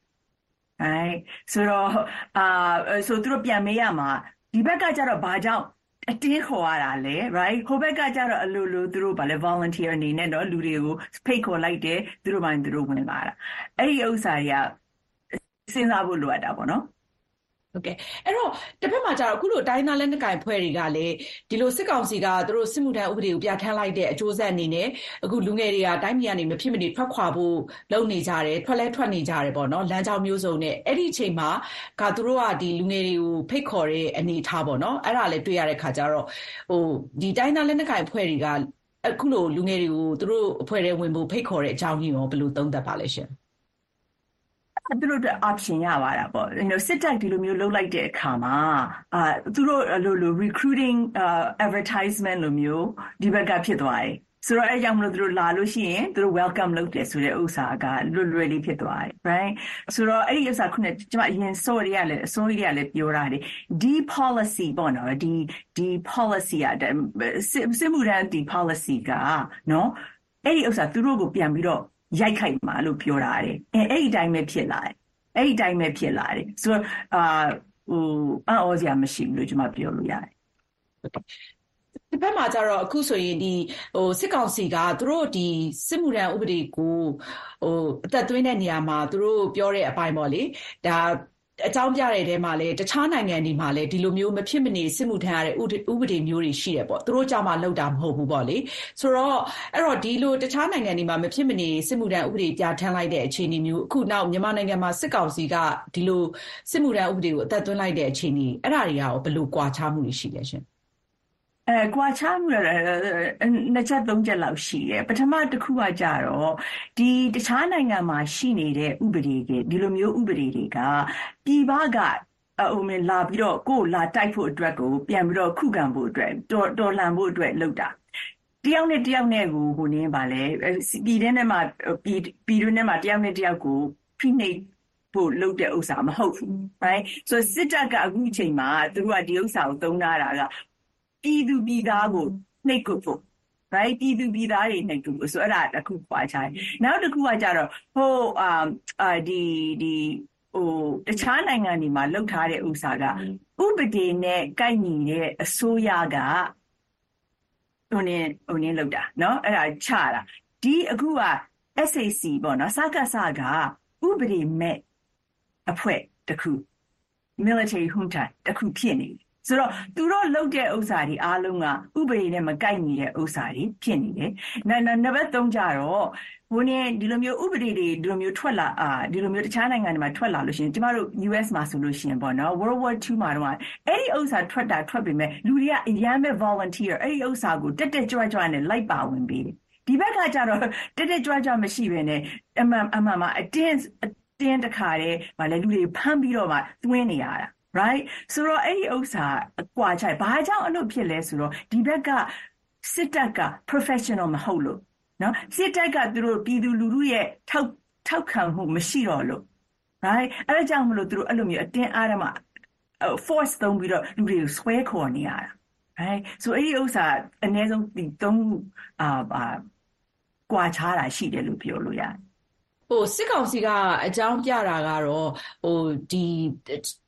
right ဆိုတော့ဆိုသူတို့ပြန်မေးရမှာဒီဘက်ကကြတော့ဘာကြောင့်အတင်းခေါ်ရတာလဲ right ဟိုဘက်ကကြတော့အလိုသူတို့ဗာလဲ volunteer အနေနဲ့တော့လူတွေကိုဖိတ်ခေါ်လိုက်တယ်သူတို့ပိုင်းသူတို့ဝင်လာတာအဲ့ဒီဥစ္စာတွေကစဉ်းစားဖို့လိုအပ်တာပေါ့နော်ဟုတ်ကဲ့အဲ့တော့တစ်ဖက်မှာကျတော့အခုလိုတိုင်းသားလက်နက်ကိုင်ဖွဲ့တွေကလည်းဒီလိုစစ်ကောင်စီကသူတို့စစ်မှုထမ်းဥပဒေကိုပြဋ္ဌာန်းလိုက်တဲ့အကျိုးဆက်အနေနဲ့အခုလူငယ်တွေကတိုင်းပြည်ကနေမဖြစ်မနေထွက်ခွာဖို့လုပ်နေကြတယ်ထွက်နေကြတယ်ပေါ့နော်လမ်းကြောင်းမျိုးစုံနဲ့အဲ့ဒီအချိန်မှာသူတို့ကဒီလူငယ်တွေကိုဖိတ်ခေါ်တဲ့အနေအထားပေါ့နော်အဲ့ဒါလည်းတွေ့ရတဲ့ခါကျတော့ဒီတိုင်းသားလက်နက်ကိုင်ဖွဲ့တွေကအခုလိုလူငယ်တွေကိုသူတို့အဖွဲ့ထဲဝင်ဖို့ဖိတ်ခေါ်တဲ့အကြောင်းကြီးရောဘယ်လိုသုံးသပ်ပါလဲရှင်သူတို့အတွက် option ရပါတာပေါ့စစ်တပ်ဒီလိုမျိုးလုပ်လိုက်တဲ့အခါမှာသူတို့လို recruiting advertisement လိုမျိုးဒီဘက်ကဖြစ်သွားတယ်ဆိုတော့အဲ့ကြောင့်မလို့သူတို့လာလို့ရှိရင်သူတို့ welcome လုပ်တယ်ဆိုတဲ့ဥစ္စာကလွယ်လေးဖြစ်သွားတယ် right ဆိုတော့အဲ့ဒီဥစ္စာခုနကကျွန်မအရင်စိုးရလည်းပြောတာတယ်ဒီ policy ပေါ့နော်ဒီ policy စစ်မှုထမ်းဒီ policy ကနော်အဲ့ဒီဥစ္စာသူတို့ကိုပြန်ပြီးတော့ရိုက်ခိုက်မှာလို့ပြောတာတယ်အဲ့ဒီတိုင်းပဲဖြစ်လာတယ်ဆိုတော့အံ့ဩစရာမရှိဘူးလို့ကျွန်မပြောလို့ရတယ်ဒီဘက်မှာကျတော့အခုဆိုရင်ဒီစစ်ကောင်စီကသူတို့ဒီစစ်မှုထမ်းဥပဒေကိုအသက်သွင်းတဲ့နေရာမှာသူတို့ပြောတဲ့အပိုင်းပေါ့လေဒါအကြောင်းပြတဲ့တဲမှာလည်းတခြားနိုင်ငံတွေမှာလည်းဒီလိုမျိုးမဖြစ်မနေစစ်မှုထမ်းရတဲ့ဥပဒေမျိုးတွေရှိတယ်ပေါ့သူတို့ကြောင့်မှလောက်တာမဟုတ်ဘူးပေါ့လေဆိုတော့အဲ့တော့ဒီလိုတခြားနိုင်ငံတွေမှာမဖြစ်မနေစစ်မှုထမ်းဥပဒေပြဋ္ဌာန်းလိုက်တဲ့အခြေအနေမျိုးအခုနောက်မြန်မာနိုင်ငံမှာစစ်ကောင်စီကဒီလိုစစ်မှုထမ်းဥပဒေကိုအသက်သွင်းလိုက်တဲ့အခြေအနေအဲ့ဒါတွေကရောဘယ်လိုကွာခြားမှုတွေရှိလဲရှင်ကွာခြားမှုနှစ်ချက်သုံးချက်လောက်ရှိတယ်ပထမတစ်ခုကကြတော့ဒီတခြားနိုင်ငံမှာရှိနေတဲ့ဥပဒေတွေဒီလိုမျိုးဥပဒေတွေကပြည်ပကလာပြီးတော့ကိုယ်လာတိုက်ဖို့အတွက်ကိုပြန်ပြီးတော့ခုခံဖို့အတွက်တော်လှန်ဖို့အတွက်လုပ်တာတယောက်နဲ့ကိုပါလဲပြည်တွင်းထဲမှာပြည်တွင်းထဲမှာတယောက်နဲ့တယောက်ကိုဖိနှိပ်ဖို့လုပ်တဲ့ဥစ္စာမဟုတ်ဘူး right ဆိုစစ်တပ်ကအခုအချိန်မှာသူတို့ကဒီဥစ္စာကိုသုံးထားတာကပြည်သူပြည်သားကိုနှိပ်ကွပ်ဖို့ right ပြည်သူပြည်သားတွေနှိပ်ကွပ်ဖို့ဆိုအဲ့ဒါတစ်ခုခွာခြားတယ်နောက်တစ်ခုကကြတော့တခြားနိုင်ငံတွေမှာလုပ်ထားတဲ့ဥစ္စာကဥပဒေနဲ့ကိုက်ညီတဲ့အစိုးရကဟိုနေလုပ်တာเนาะအဲ့ဒါချတာဒီအခုက SAC ပေါ့နော်စကားကဥပဒေမဲ့အဖွဲ့တစ်ခု military junta တစ်ခုဖြစ်နေတယ်ဆိုတော့သူတို့လုပ်တဲ့ဥစ္စာတွေအားလုံးကဥပဒေနဲ့မကိုက်ညီတဲ့ဥစ္စာတွေဖြစ်နေတယ်။နံပါတ်3ကြတော့ဒီလိုမျိုးဥပဒေတွေဒီလိုမျိုးထွက်လာဒီလိုမျိုးတခြားနိုင်ငံတွေမှာထွက်လာလို့ရှိရင်ကျမတို့ US မှာဆိုလို့ရှိရင်ပေါ့နော် World War II မှာတော့အဲ့ဒီဥစ္စာထွက်ပေမဲ့လူတွေကအရန်ပဲ volunteer အဲ့ဒီဥစ္စာကိုတက်ကြွနဲ့လိုက်ပါဝင်ပေးတယ်။ဒီဘက်ကကြတော့တက်ကြွမရှိဘဲနဲ့အမှန်မှာအတင်းတခါတည်းဗာလဲလူတွေဖမ်းပြီးတော့မှသွင်းနေရတာright ဆိုတော့အဲ့ဒီဥစ္စာကွာခြားဘာကြောင့်အဲ့လိုဖြစ်လဲဆိုတော့ဒီဘက်ကစစ်တပ်က professional မဟုတ်လို့နော်စစ်တပ်ကသူတို့ပြည်သူလူထုရဲ့ထောက်ခံမှုမရှိတော့လို့ right အဲ့ဒါကြောင့်မလို့သူတို့အဲ့လိုမျိုးအတင်းအားဓမ္မ force သုံးပြီးတော့လူတွေကိုဆွဲခေါ်နေရတာ right ဆိုအဲ့ဒီဥစ္စာအနည်းဆုံးဒီ3ကွာခြားတာရှိတယ်လို့ပြောလို့ရတယ်စစ်ကောင်စီကအကြောင်းပြတာကတော့ဒီ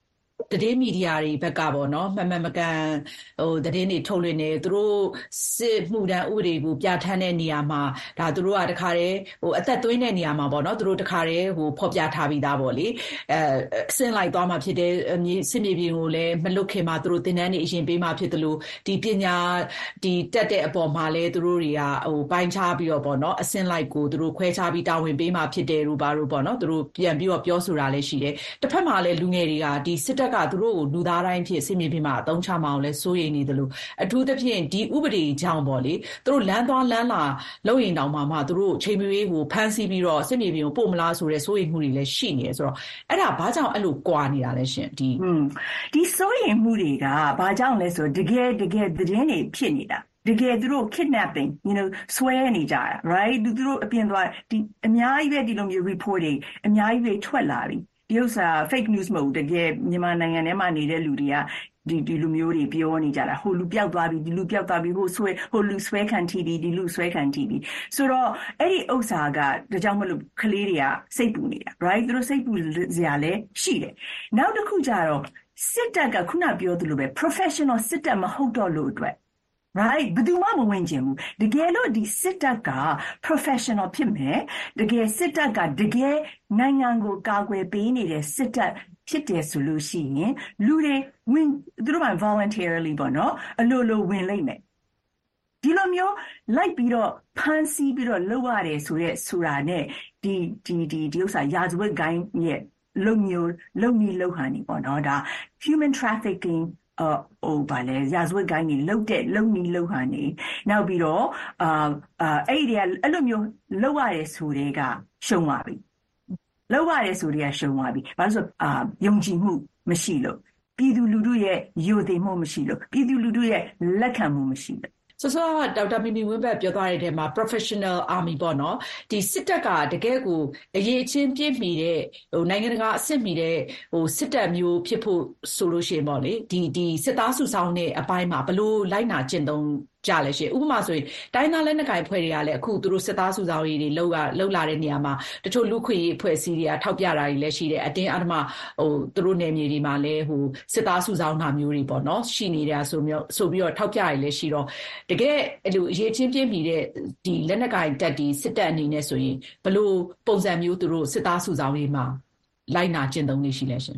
သတင်းမီဒီယာတွေဘက်ကပေါ့နော်မှန်မှန်မကန်သတင်းတွေထုတ်လွှင့်နေသူတို့စစ်မှုထမ်းဥပဒေကိုပြဋ္ဌာန်းတဲ့နေရာမှာဒါသူတို့ကတခါတည်းအသက်သွင်းတဲ့နေရာမှာပေါ့နော်သူတို့တခါတည်းဖော်ပြထားပြီးသားပေါ့လေအဆင့်လိုက်သွားမှာဖြစ်တဲ့စစ်မြေပြင်ကိုလည်းမလွတ်ခင်မှာသူတို့သင်တန်းတွေအရင်ပေးမှာဖြစ်တယ်လို့ဒီပညာဒီတက်တဲ့အပေါ်မှာလည်းသူတို့တွေကပိုင်းခြားပြီးတော့ပေါ့နော်အဆင့်လိုက်ကိုသူတို့ခွဲခြားပြီးတာဝန်ပေးမှာဖြစ်တယ်လို့ဘာလို့ပေါ့နော်သူတို့ပြန်ပြီးတော့ပြောဆိုတာလည်းရှိတယ်တစ်ဖက်မှာလည်းလူငယ်တွေကဒီစစ်တပ်ကသူတို့ကိုလူသားတိုင်းဖြစ်စစ်မြေပြင်မှာအသုံးချမအောင်လဲစိုးရိမ်နေတယ်လို့အထူးသဖြင့်ဒီဥပဒေကြောင့်ပေါ့လေသူတို့လမ်းသွားလမ်းလာလုပ်ရင်တောင်မှသူတို့ချိန်မရွေးဖမ်းဆီးပြီးတော့စစ်မြေပြင်ကိုပို့မလားဆိုတဲ့စိုးရိမ်မှုတွေလည်းရှိနေတယ်ဆိုတော့အဲ့ဒါဘာကြောင့်အဲ့လိုကွာနေတာလဲရှင်ဒီစိုးရိမ်မှုတွေကဘာကြောင့်လဲဆိုတကယ်သတင်းတွေဖြစ်နေတာတကယ်သူတို့ kidnapping ဆွဲနေကြတာ right သူတို့အပြင်သွားဒီအများကြီးပဲဒီလိုမျိုး report တွေအများကြီးပဲထွက်လာပြီဒီဥစ္စာ fake news မဟုတ်တကယ်မြန်မာနိုင်ငံထဲမှာနေတဲ့လူတွေကဒီလူမျိုးတွေပြောနေကြတာဟိုလူပြောက်သွားပြီဒီလူပြောက်သွားပြီဟိုလူဆွဲခံထိပြီဒီလူဆွဲခံထိပြီဆိုတော့အဲ့ဒီဥစ္စာကဒါကြောင့်မလို့ကလေးတွေကစိတ်ပူနေတာ right သူတို့စိတ်ပူစရာလည်းရှိတယ်နောက်တစ်ခုကျတော့စစ်တပ်ကခုနပြောသလိုပဲ professional စစ်တပ်မဟုတ်တော့လို့အတွက်right ဘယ်သူမှမဝင်ချင်ဘူးတကယ်လို့ဒီစစ်တပ်က professional ဖြစ်မယ်တကယ်စစ်တပ်ကတကယ်နိုင်ငံကိုကာကွယ်ပေးနေတဲ့စစ်တပ်ဖြစ်တယ်ဆိုလို့ရှိရင်လူတွေဝင်သူတို့က voluntarily ပေါ့နော်အလိုဝင်လိုက်မယ်ဒီလိုမျိုးလိုက်ပြီးတော့ဖန်ဆီးပြီးတော့လုပ်ရတယ်ဆိုတာနဲ့ဒီဥစ္စာရာဇဝတ်ဂိုင်းရဲ့လုံဟန်နေပေါ့နော်ဒါ human traffickingဘာလဲရာဇဝတ်ဂိုင်းနေလုံဟန်နေနောက်ပြီးတော့အဲ့ဒီအဲ့လိုမျိုးလုပ်ရတယ်ဆိုတဲ့ကရှုံးသွားပြီလောက်ရတယ်ဆိုတွေကရှုံးသွားပြီ။ဘာလို့ဆိုယုံကြည်မှုမရှိလို့ပြည်သူလူထုရဲ့ယိုသေးမှုမရှိလို့ပြည်သူလူထုရဲ့လက်ခံမှုမရှိလို့ဆိုတော့ဒေါက်တာမီမီဝင်းဘတ်ပြောသွားတဲ့ထဲမှာ professional army ပေါ့နော်ဒီစစ်တပ်ကတကယ်ကိုအရေးချင်းပြည့်မီတဲ့နိုင်ငံတကာအဆင့်မီတဲ့စစ်တပ်မျိုးဖြစ်ဖို့ဆိုလို့ရှိရင်ပေါ့လေဒီစစ်သားစုဆောင်းတဲ့အပိုင်းမှာဘလို့လိုက်နာကျင့်သုံးကြလဲရှင်ဥပမာဆိုရင်တိုင်းသားလက်နက်ကိုင်ဖွဲ့တွေကလည်းအခုသူတို့စစ်သားစုဆောင်းရေးတွေလောက်လာတဲ့နေရာမှာတချို့လူခွေရေးအဖွဲ့အစည်းတွေကထောက်ပြတာတွေလည်းရှိတယ်အတင်းအဓမ္မသူတို့နယ်မြေတွေမှာလည်းစစ်သားစုဆောင်းတာမျိုးတွေပေါ့နော်ရှိနေတာဆိုပြီးတော့ထောက်ပြရလည်းရှိတော့တကယ်အဲ့လိုအရေးချင်းပြည့်မီတဲ့ဒီလက်နက်ကိုင်တပ်ဒီစစ်တပ်အနေနဲ့ဆိုရင်ဘလို့ပုံစံမျိုးသူတို့စစ်သားစုဆောင်းရေးမှာလိုက်နာကျင့်သုံးနေရှိလဲရှင်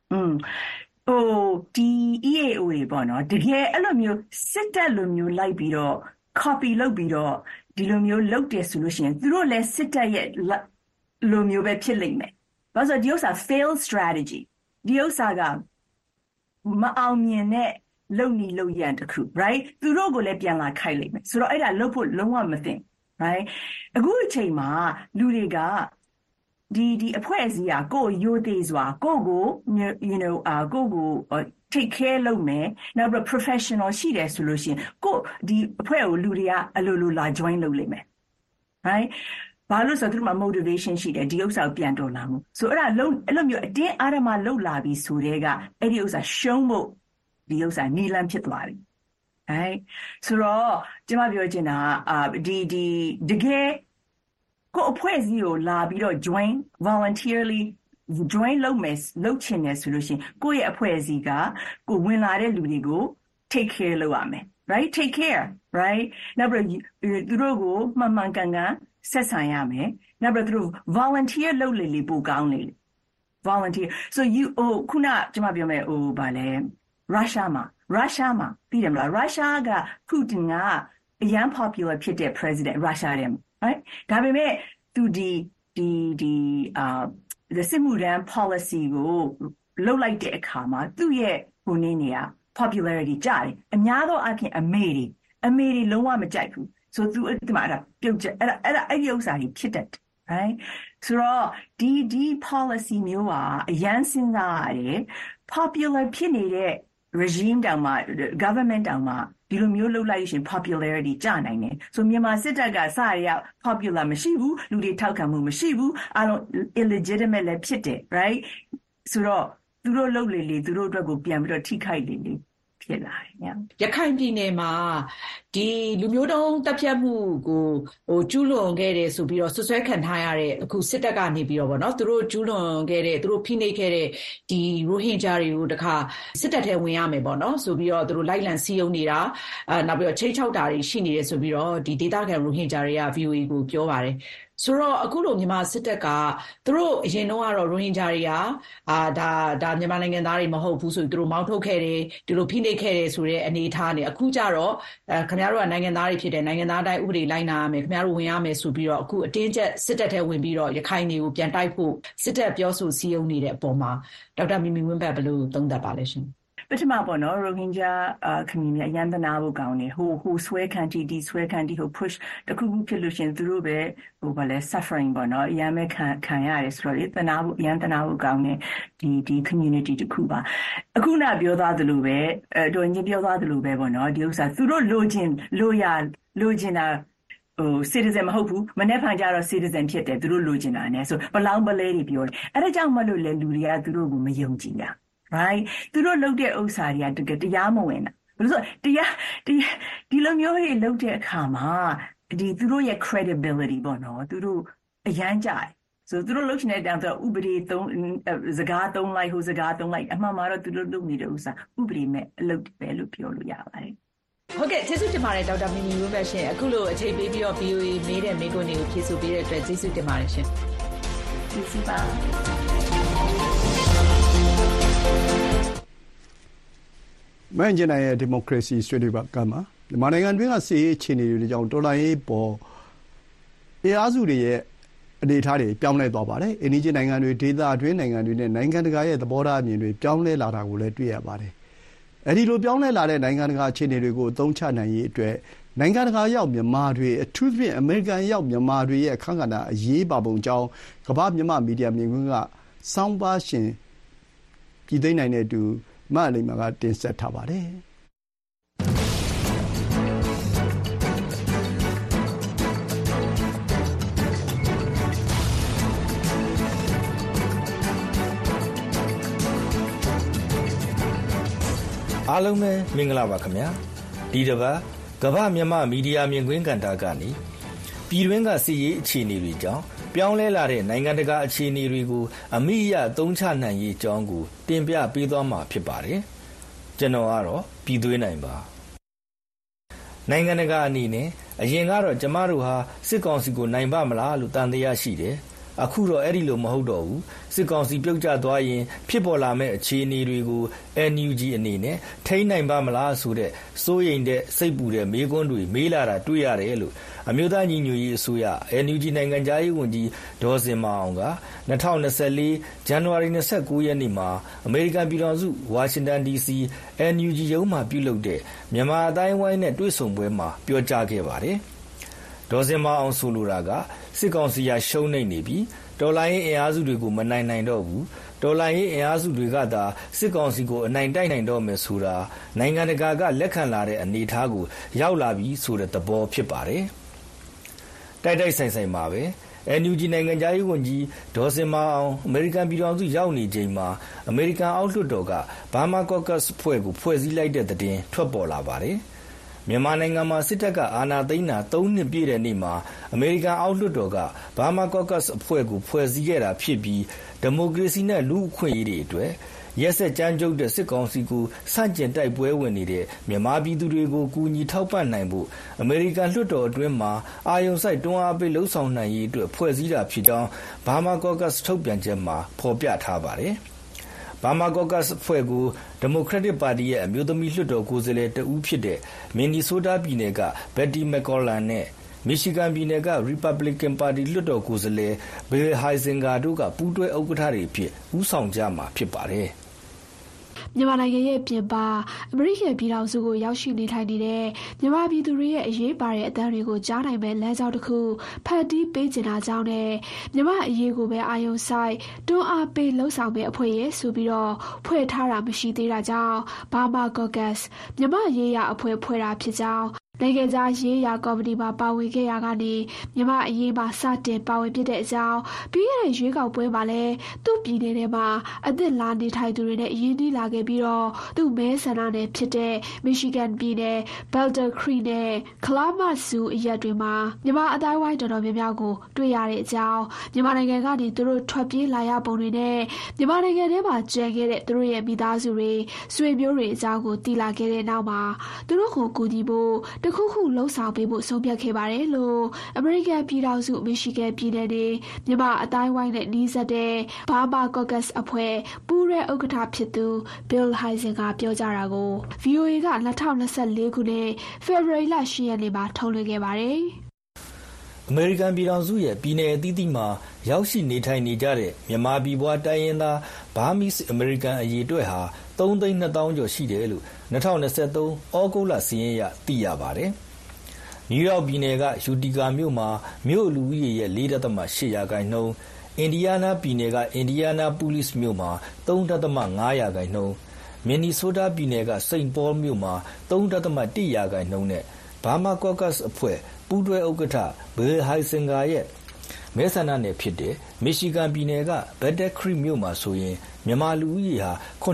ဒီ EAO တွေပေါ့နော်တကယ်အဲ့လိုမျိုးစစ်တပ်လိုမျိုးလိုက်ပြီးတော့ copy လုပ်ပြီးတော့ဒီလိုမျိုးလုပ်တယ်ဆိုလို့ရှိရင်သူတို့လည်းစစ်တပ်ရဲ့လိုမျိုးပဲဖြစ်လိမ့်မယ်။ဘာလို့ဒီဥစ္စာ fail strategy ဒီဥစ္စာကမအောင်မြင်တဲ့လုပ်ရန်တစ်ခု right သူတို့ကိုလည်းပြန်လာခိုက်လိမ့်မယ်ဆိုတော့အဲ့ဒါလုပ်ဖို့လုံးဝမသင့် right အခုအချိန်မှာလူတွေကဒီအဖွဲ့အစည်းကကိုယ်ရိုသေစွာကိုကို ကိုကို take care လုပ်မယ်နောက်ပြီး professional ရှိတယ်ဆိုလို့ရှိရင်ကိုဒီအဖွဲ့ကိုလူတွေကအလိုလာ join လုပ်လိမ့်မယ် right ဘာလို့ဆိုတော့သူတို့မှာ motivation ရှိတယ်ဒီဥစ္စာကိုပြန်တော်လာမှုဆိုအဲ့လိုမျိုးအတင်းအားရမလုပ်လာပြီဆိုတဲ့ကအဲ့ဒီဥစ္စာရှုံးဖို့ဒီဥစ္စာနီလန်းဖြစ်သွားပြီ right ဆိုတော့ကျွန်မပြောချင်တာဒီတကယ်ကိုအဖွဲ့အစည်းကိုလာပြီးတော့ voluntarily join လုပ်ချင်တယ်ဆိုလို့ရှိရင်ကိုယ့်ရဲ့အဖွဲ့အစည်းကကိုဝင်လာတဲ့လူတွေကို take care လုပ်ရမယ် right take care right နောက်ပြီးသူတို့ကိုမှန်မှန်ကန်ကန်ဆက်ဆံရမယ်နောက်ပြီးသူတို့ volunteer လုပ်လေပိုကောင်းလေ volunteer so you ခုနကျွန်မပြောမယ်ဗာလဲရုရှားမှာပြီးတယ်မလားရုရှားကပူတင်ကအရန် popular ဖြစ်တဲ့ president ရုရှားတဲ့ right ဒါပေမဲ့သူthe စစ်မှုထမ်း policy ကိုလုပ်လိုက်တဲ့အခါမှာသူ့ရဲ့နေနေ popularity ကျတယ်အများသောအားဖြင့်အမေတွေလုံးဝမကြိုက်ဘူးဆိုသူဒီမှာပြုတ်ကျအဲ့ဒီဥစ္စာကြီးဖြစ်တတ်တယ် right ဆိုတော့ဒီ policy မျိုးကအရန်စဉ်းစားရတယ် popular ဖြစ်နေတဲ့ regime တောင်မှ government တောင်မှဒီလိုမျိုးလုပ်လိုက်ရင် popularity ကျနိုင်တယ်ဆိုမြန်မာစစ်တပ်ကစရ popular မရှိဘူးလူတွေထောက်ခံမှုမရှိဘူးအားလုံး illegitimate လည်းဖြစ်တယ် right ဆိုတော့သူတို့လုပ်လေသူတို့အတွက်ကိုပြန်ပြီးတော့ထိခိုက်လေဖြစ်လာတယ်ရခိုင်ပြည်နယ်မှာဒီလူမျိုးတုံးတပ်ဖြတ်မှုကိုကျူးလွန်ခဲ့တယ်ဆိုပြီးတော့ဆွဆွဲခံထားရတဲ့အခုစစ်တပ်ကနေပြီးတော့ဗောနော်သူတို့ကျူးလွန်ခဲ့တဲ့သူတို့ဖိနှိပ်ခဲ့တဲ့ဒီရိုဟင်ဂျာတွေကိုတခါစစ်တပ်ထဲဝင်ရမယ်ဗောနော်ဆိုပြီးတော့သူတို့လိုက်လံစီးယုံနေတာနောက်ပြီးတော့ချိတ်ချောက်တာတွေရှိနေတယ်ဆိုပြီးတော့ဒီဒေသခံရိုဟင်ဂျာတွေက VOA ကိုပြောပါတယ်ဆိုတော့အခုလိုမြန်မာစစ်တပ်ကသူတို့အရင်တော့ကတော့ရိုဟင်ဂျာတွေကဒါမြန်မာနိုင်ငံသားတွေမဟုတ်ဘူးဆိုပြီးသူတို့မောင်းထုတ်ခဲ့တယ်ဒီလိုဖိနှိပ်ခဲ့တယ်ဆိုတဲ့အနေအထားနဲ့အခုကျတော့ခင်ဗျားတို့ကနိုင်ငံသားတွေဖြစ်တယ်နိုင်ငံသားတိုင်းဥပဒေလိုက်နာရမယ်ခင်ဗျားတို့ဝင်ရမယ်ဆိုပြီးတော့အခုအတင်းကျပ်စစ်တပ်ထဲဝင်ပြီးတော့ရခိုင်တွေကိုပြန်တိုက်ဖို့စစ်တပ်ပြောဆိုစည်းရုံးနေတဲ့အပေါ်မှာဒေါက်တာမီမီဝင်းဘတ်ဘယ်လိုသုံးသပ်ပါလဲရှင်ပထမပေါ့နော်ရိုဟင်ဂျာcommunity အရန်တနာဖို့ကောင်းတယ်ဟိုဆွဲခံတီဒီဆွဲခံတီဟို push တခုခုဖြစ်လို့ရှင်သူတို့ပဲဟိုဘာလဲ suffering ပေါ့နော်အရန်မဲ့ခံရတယ်ဆိုတော့လေတနာဖို့အရန်တနာဖို့ကောင်းတယ်ဒီ community တခုပါအခုနပြောသွားသလိုပဲတော်ရင်ပြောသွားသလိုပဲပေါ့နော်ဒီဥစ္စာသူတို့လိုချင်တာcitizen မဟုတ်ဘူးမနေ့ဖန်ကြတော့ citizen ဖြစ်တယ်သူတို့လိုချင်တာ ਨੇ ဆိုဘလောင်းပလဲတွေပြောတယ်အဲ့ဒါကြောင့်မလို့လေလူတွေကသူတို့ကိုမယုံကြည်တာright သူတို့လုပ်တဲ့ဥစ္စာတွေကတရားမဝင်တာဘယ်လိုဆိုတရားဒီလိုမျိုးတွေလုပ်တဲ့အခါမှာဒီသူတို့ရဲ့ credibility ပေါ့နော်သူတို့အရန်ကြတယ်ဆိုသူတို့လုပ်ချင်တဲ့တောင်သူဥပဒေစကားသုံးလိုက်ဟိုစကားသုံးလိုက်အမှန်မှာတော့သူတို့လုပ်နေတဲ့ဥစ္စာဥပဒေမဲ့အလုပ်ပဲလို့ပြောလို့ရပါတယ်ဟုတ်ကဲ့ကျေးဇူးတင်ပါတယ်ဒေါက်တာမီမီဝင်းဘတ်ရှင်အခုလိုအချိန်ပေးပြီးတော့ VOA မေးတဲ့မေးခွန်းတွေကိုဖြေဆိုပေးတဲ့အတွက်ကျေးဇူးတင်ပါတယ်ရှင်ကျေးဇူးပါမန်ဂျင်နိုင်ငံရဲ့ဒီမိုကရေစီဆွေးနွေးပါကမှာမြန်မာနိုင်ငံတွင်းကစီးရေးအခြေအနေတွေကြောင့်တော်လှန်ရေးပေါ်အားစုတွေရဲ့အနေအထားတွေပြောင်းလဲသွားပါတယ်။အိန္ဒိယနိုင်ငံတွေဒေသအတွင်းနိုင်ငံတွေနဲ့နိုင်ငံတကာရဲ့သဘောထားအမြင်တွေပြောင်းလဲလာတာကိုလည်းတွေ့ရပါတယ်။အဲဒီလိုပြောင်းလဲလာတဲ့နိုင်ငံတကာအခြေအနေတွေကိုအသုံးချနိုင်ရေးအတွက်နိုင်ငံတကာရောက်မြန်မာတွေအထူးသဖြင့်အမေရိကန်ရောက်မြန်မာတွေရဲ့အခမ်းကဏ္ဍအရေးပါပုံကြောင်းကမ္ဘာမြန်မာမီဒီယာမြင်ကွင်းကစောင်းပါရှင်ပြည်သိမ်းနိုင်တဲ့အတူမအလိမ္မာကတင်ဆက်ထားပါတယ်။အားလုံးပဲမင်္ဂလာပါခင်ဗျာဒီတစ်ပတ်ကမ္ဘာမြန်မာမီဒီယာမြင်ကွင်းကဏ္ဍကနေပြည်တွင်းကစီးရေးအခြေအနေတွေကြောင့်ပြောင်းလဲလာတဲ့နိုင်ငံတကာအခြေအနေတွေကိုအမိအယသုံးချနိုင်ရေးအကြောင်းကိုတင်ပြပေးသွားမှာဖြစ်ပါတယ်ကျွန်တော်ကတော့ပြည်သွေးနိုင်ပါနိုင်ငံတကာအနေနဲ့အရင်ကတော့ကျမတို့ဟာစစ်ကောင်စီကိုနိုင်ပါမလားလို့တန်တရားရှိတယ်အခုတော့အဲ့ဒီလိုမဟုတ်တော့ဘူးစစ်ကောင်စီပြုတ်ကျသွားရင်ဖြစ်ပေါ်လာမဲ့အခြေအနေတွေကို NUG အနေနဲ့ထိန်းနိုင်ပါမလားဆိုတဲ့စိုးရိမ်တဲ့စိတ်ပူတဲ့မေးခွန်းတွေမေးလာတာတွေ့ရတယ်လို့အမျိုးသားညီညွတ်ရေးအစိုးရ NUG နိုင်ငံသားရေးဝန်ကြီးဒေါ်စင်မအောင်က2024ဇန်နဝါရီ29ရက်နေ့မှာအမေရိကန်ပြည်ထောင်စုဝါရှင်တန် DC NUG ရုံးမှာပြုလုပ်တဲ့မြန်မာအတိုင်းဝိုင်းနဲ့တွေ့ဆုံပွဲမှာပြောကြားခဲ့ပါတယ်ဒေါ်စင်မအောင်ဆိုလိုတာကစစ်ကောင်စီရရှုံးနေပြီတော်လိုင်းရေးအင်အားစုတွေကိုမနိုင်တော့ဘူးတော်လိုင်းရေးအင်အားစုတွေကသာစစ်ကောင်စီကိုအနိုင်တိုက်နိုင်တော့မယ်ဆိုတာနိုင်ငံတကာကလက်ခံလာတဲ့အနေအထားကိုရောက်လာပြီဆိုတဲ့သဘောဖြစ်ပါတယ်တိုက်ဆိုင်ပါပဲ NUG နိုင်ငံသားရေးဝန်ကြီးဒေါ်စင်မအောင်အမေရိကန်ပြည်ထောင်စုရောက်နေချိန်မှာအမေရိကန်အောက်လွှတ်တော်ကဘာမာကော့ကတ်စ်ဖွဲ့ကိုဖွဲ့စည်းလိုက်တဲ့သတင်းထွက်ပေါ်လာပါတယ်မြန်မာနိုင်ငံမှာစစ်တပ်ကအာဏာသိမ်းတာ3နှစ်ပြည့်တဲ့နေ့မှာအမေရိကန်အောက်လွှတ်တော်ကဘာမာကော့ကတ်စ်အဖွဲ့ကိုဖွဲ့စည်းခဲ့တာဖြစ်ပြီးဒီမိုကရေစီနဲ့လူ့အခွင့်အရေးတွေအတွက်ရက်စက်ကြမ်းကြုတ်တဲ့စစ်ကောင်စီကိုဆန့်ကျင်တိုက်ပွဲဝင်နေတဲ့မြန်မာပြည်သူတွေကိုကူညီထောက်ပံ့နိုင်ဖို့အမေရိကန်လွှတ်တော်အတွင်းမှာအာရုံစိုက်တွန်းအားပေးလှုံ့ဆော်နိုင်ရေးအတွက်ဖွဲ့စည်းတာဖြစ်ကြောင်းဘာမာကော့ကတ်စ်ထုတ်ပြန်ချက်မှာဖော်ပြထားပါတယ်ဘာမာကော့ကတ်စ်ဖွဲ့ကိုဒီမိုကရက်တစ်ပါတီရဲ့အမျိုးသမီးလွှတ်တော်ကိုယ်စားလှယ်တဦးဖြစ်တဲ့မင်နီဆိုးတားပြည်နယ်ကဘက်တီမက်ကော်လန်နဲ့မီရှီဂန်ပြည်နယ်ကရီပတ်ဘလစ်ကန်ပါတီလွှတ်တော်ကိုယ်စားလှယ်ဘယ်ဟိုင်ဇင်ဂါတို့ကပူးတွဲဥက္ကဋ္ဌတွေဖြစ်ဦးဆောင်ကြမှာဖြစ်ပါတယ်မြန်မာနိုင်ငံရဲ့ပြင်ပအမေရိကန်ပြည်ထောင်စုကိုရောက်ရှိနေထိုင်နေတဲ့မြန်မာပြည်သူတွေရဲ့အရေးပါတဲ့အသံတွေကိုကြားနိုင်မဲ့လမ်းကြောင်းတစ်ခုဖန်တီးပေးချင်တာကြောင့်နဲ့မြန်မာအရေးကိုပဲအာရုံစိုက်တွန်းအားပေးလှုံ့ဆော်မဲ့အဖွဲ့ရဲ့ဆိုပြီးတော့ဖွဲ့ထားတာမရှိသေးတာကြောင့်ဘာမာကော့ကတ်စ်မြန်မာရေးရအဖွဲ့ဖွဲ့တာဖြစ်ကြောင်းနိုင်ငံခြားရေးရာကော်မတီမှာပါဝင်ခဲ့ရာကနေမြန်မာအရေးမှာစတင်ပါဝင်ဖြစ်တဲ့အကြောင်းပြီးခဲ့တဲ့ရွေးကောက်ပွဲမှာလည်းသူ့ပြည်နယ်ထဲမှာအသစ်လာနေထိုင်သူတွေနဲ့ရင်းနှီးလာခဲ့ပြီးတော့သူ့မဲဆန္ဒနယ်ဖြစ်တဲ့ Michigan ပြည်နယ် Boulder Creek နဲ့ Kalamazoo အရပ်တွေမှာမြန်မာအတိုင်းဝိုင်းတော်တော်များများကိုတွေ့ရတဲ့အကြောင်းမြန်မာနိုင်ငံကနေသူတို့ထွက်ပြေးလာရပုံတွေနဲ့မြန်မာနိုင်ငံထဲမှာကျန်ခဲ့တဲ့သူတို့ရဲ့မိသားစုတွေဆွေမျိုးတွေအကြောင်းကိုသိလာခဲ့တဲ့နောက်မှာသူတို့ကိုကူညီဖို့တခုခုလှုံ့ဆော်ပေးဖို့ဆုံးဖြတ်ခဲ့ပါတယ်လို့အမေရိကန်ပြည်ထောင်စု Michigan ပြည်နယ်နေမြန်မာအတိုင်းဝိုင်းနဲ့နှီးစပ်တဲ့ Burma Caucus အဖွဲ့ပူးရဲဥက္ကဋ္ဌဖြစ်သူ Bill Heisen ကပြောကြတာကို VOA က2024 ခုနှစ် ဖေဖော်ဝါရီလ 10 ရက်နေ့မှာထုတ်လွှင့်ခဲ့ပါတယ်။အမေရိကန်ပြည်ထောင်စုရဲ့ပြည်နယ်အသီးသီးမှာရောက်ရှိနေထိုင်နေကြတဲ့မြန်မာပြည်ပွားတိုင်းရင်းသား Burmese American အရေအတွက်ဟာ3,200,000 ကျော်ရှိတယ်လို့2023 ဩဂုတ်လစာရင်းအရသိရပါတယ်။နယူးယောက်ပြည်နယ်ကယူတီကာမြို့မှာမြို့လူဦးရေရဲ့ 4.8%, အင်ဒီယားနားပြည်နယ်ကအင်ဒီယားနားပူလိစ်မြို့မှာ 3.5%, မင်နီဆိုးတားပြည်နယ်ကစိန့်ပေါမြို့မှာ 3.1% နဲ့Burma Caucus အဖွဲ့ပူးတွဲဥက္ကဋ္ဌ Bill Heisen ရဲ့မဲဆန္ဒနယ်ဖြစ်တဲ့မီရှီဂန်ပြည်နယ်က Boulder Creek မြို့မှာဆိုရင်မြန်မာလူဦးရေဟာ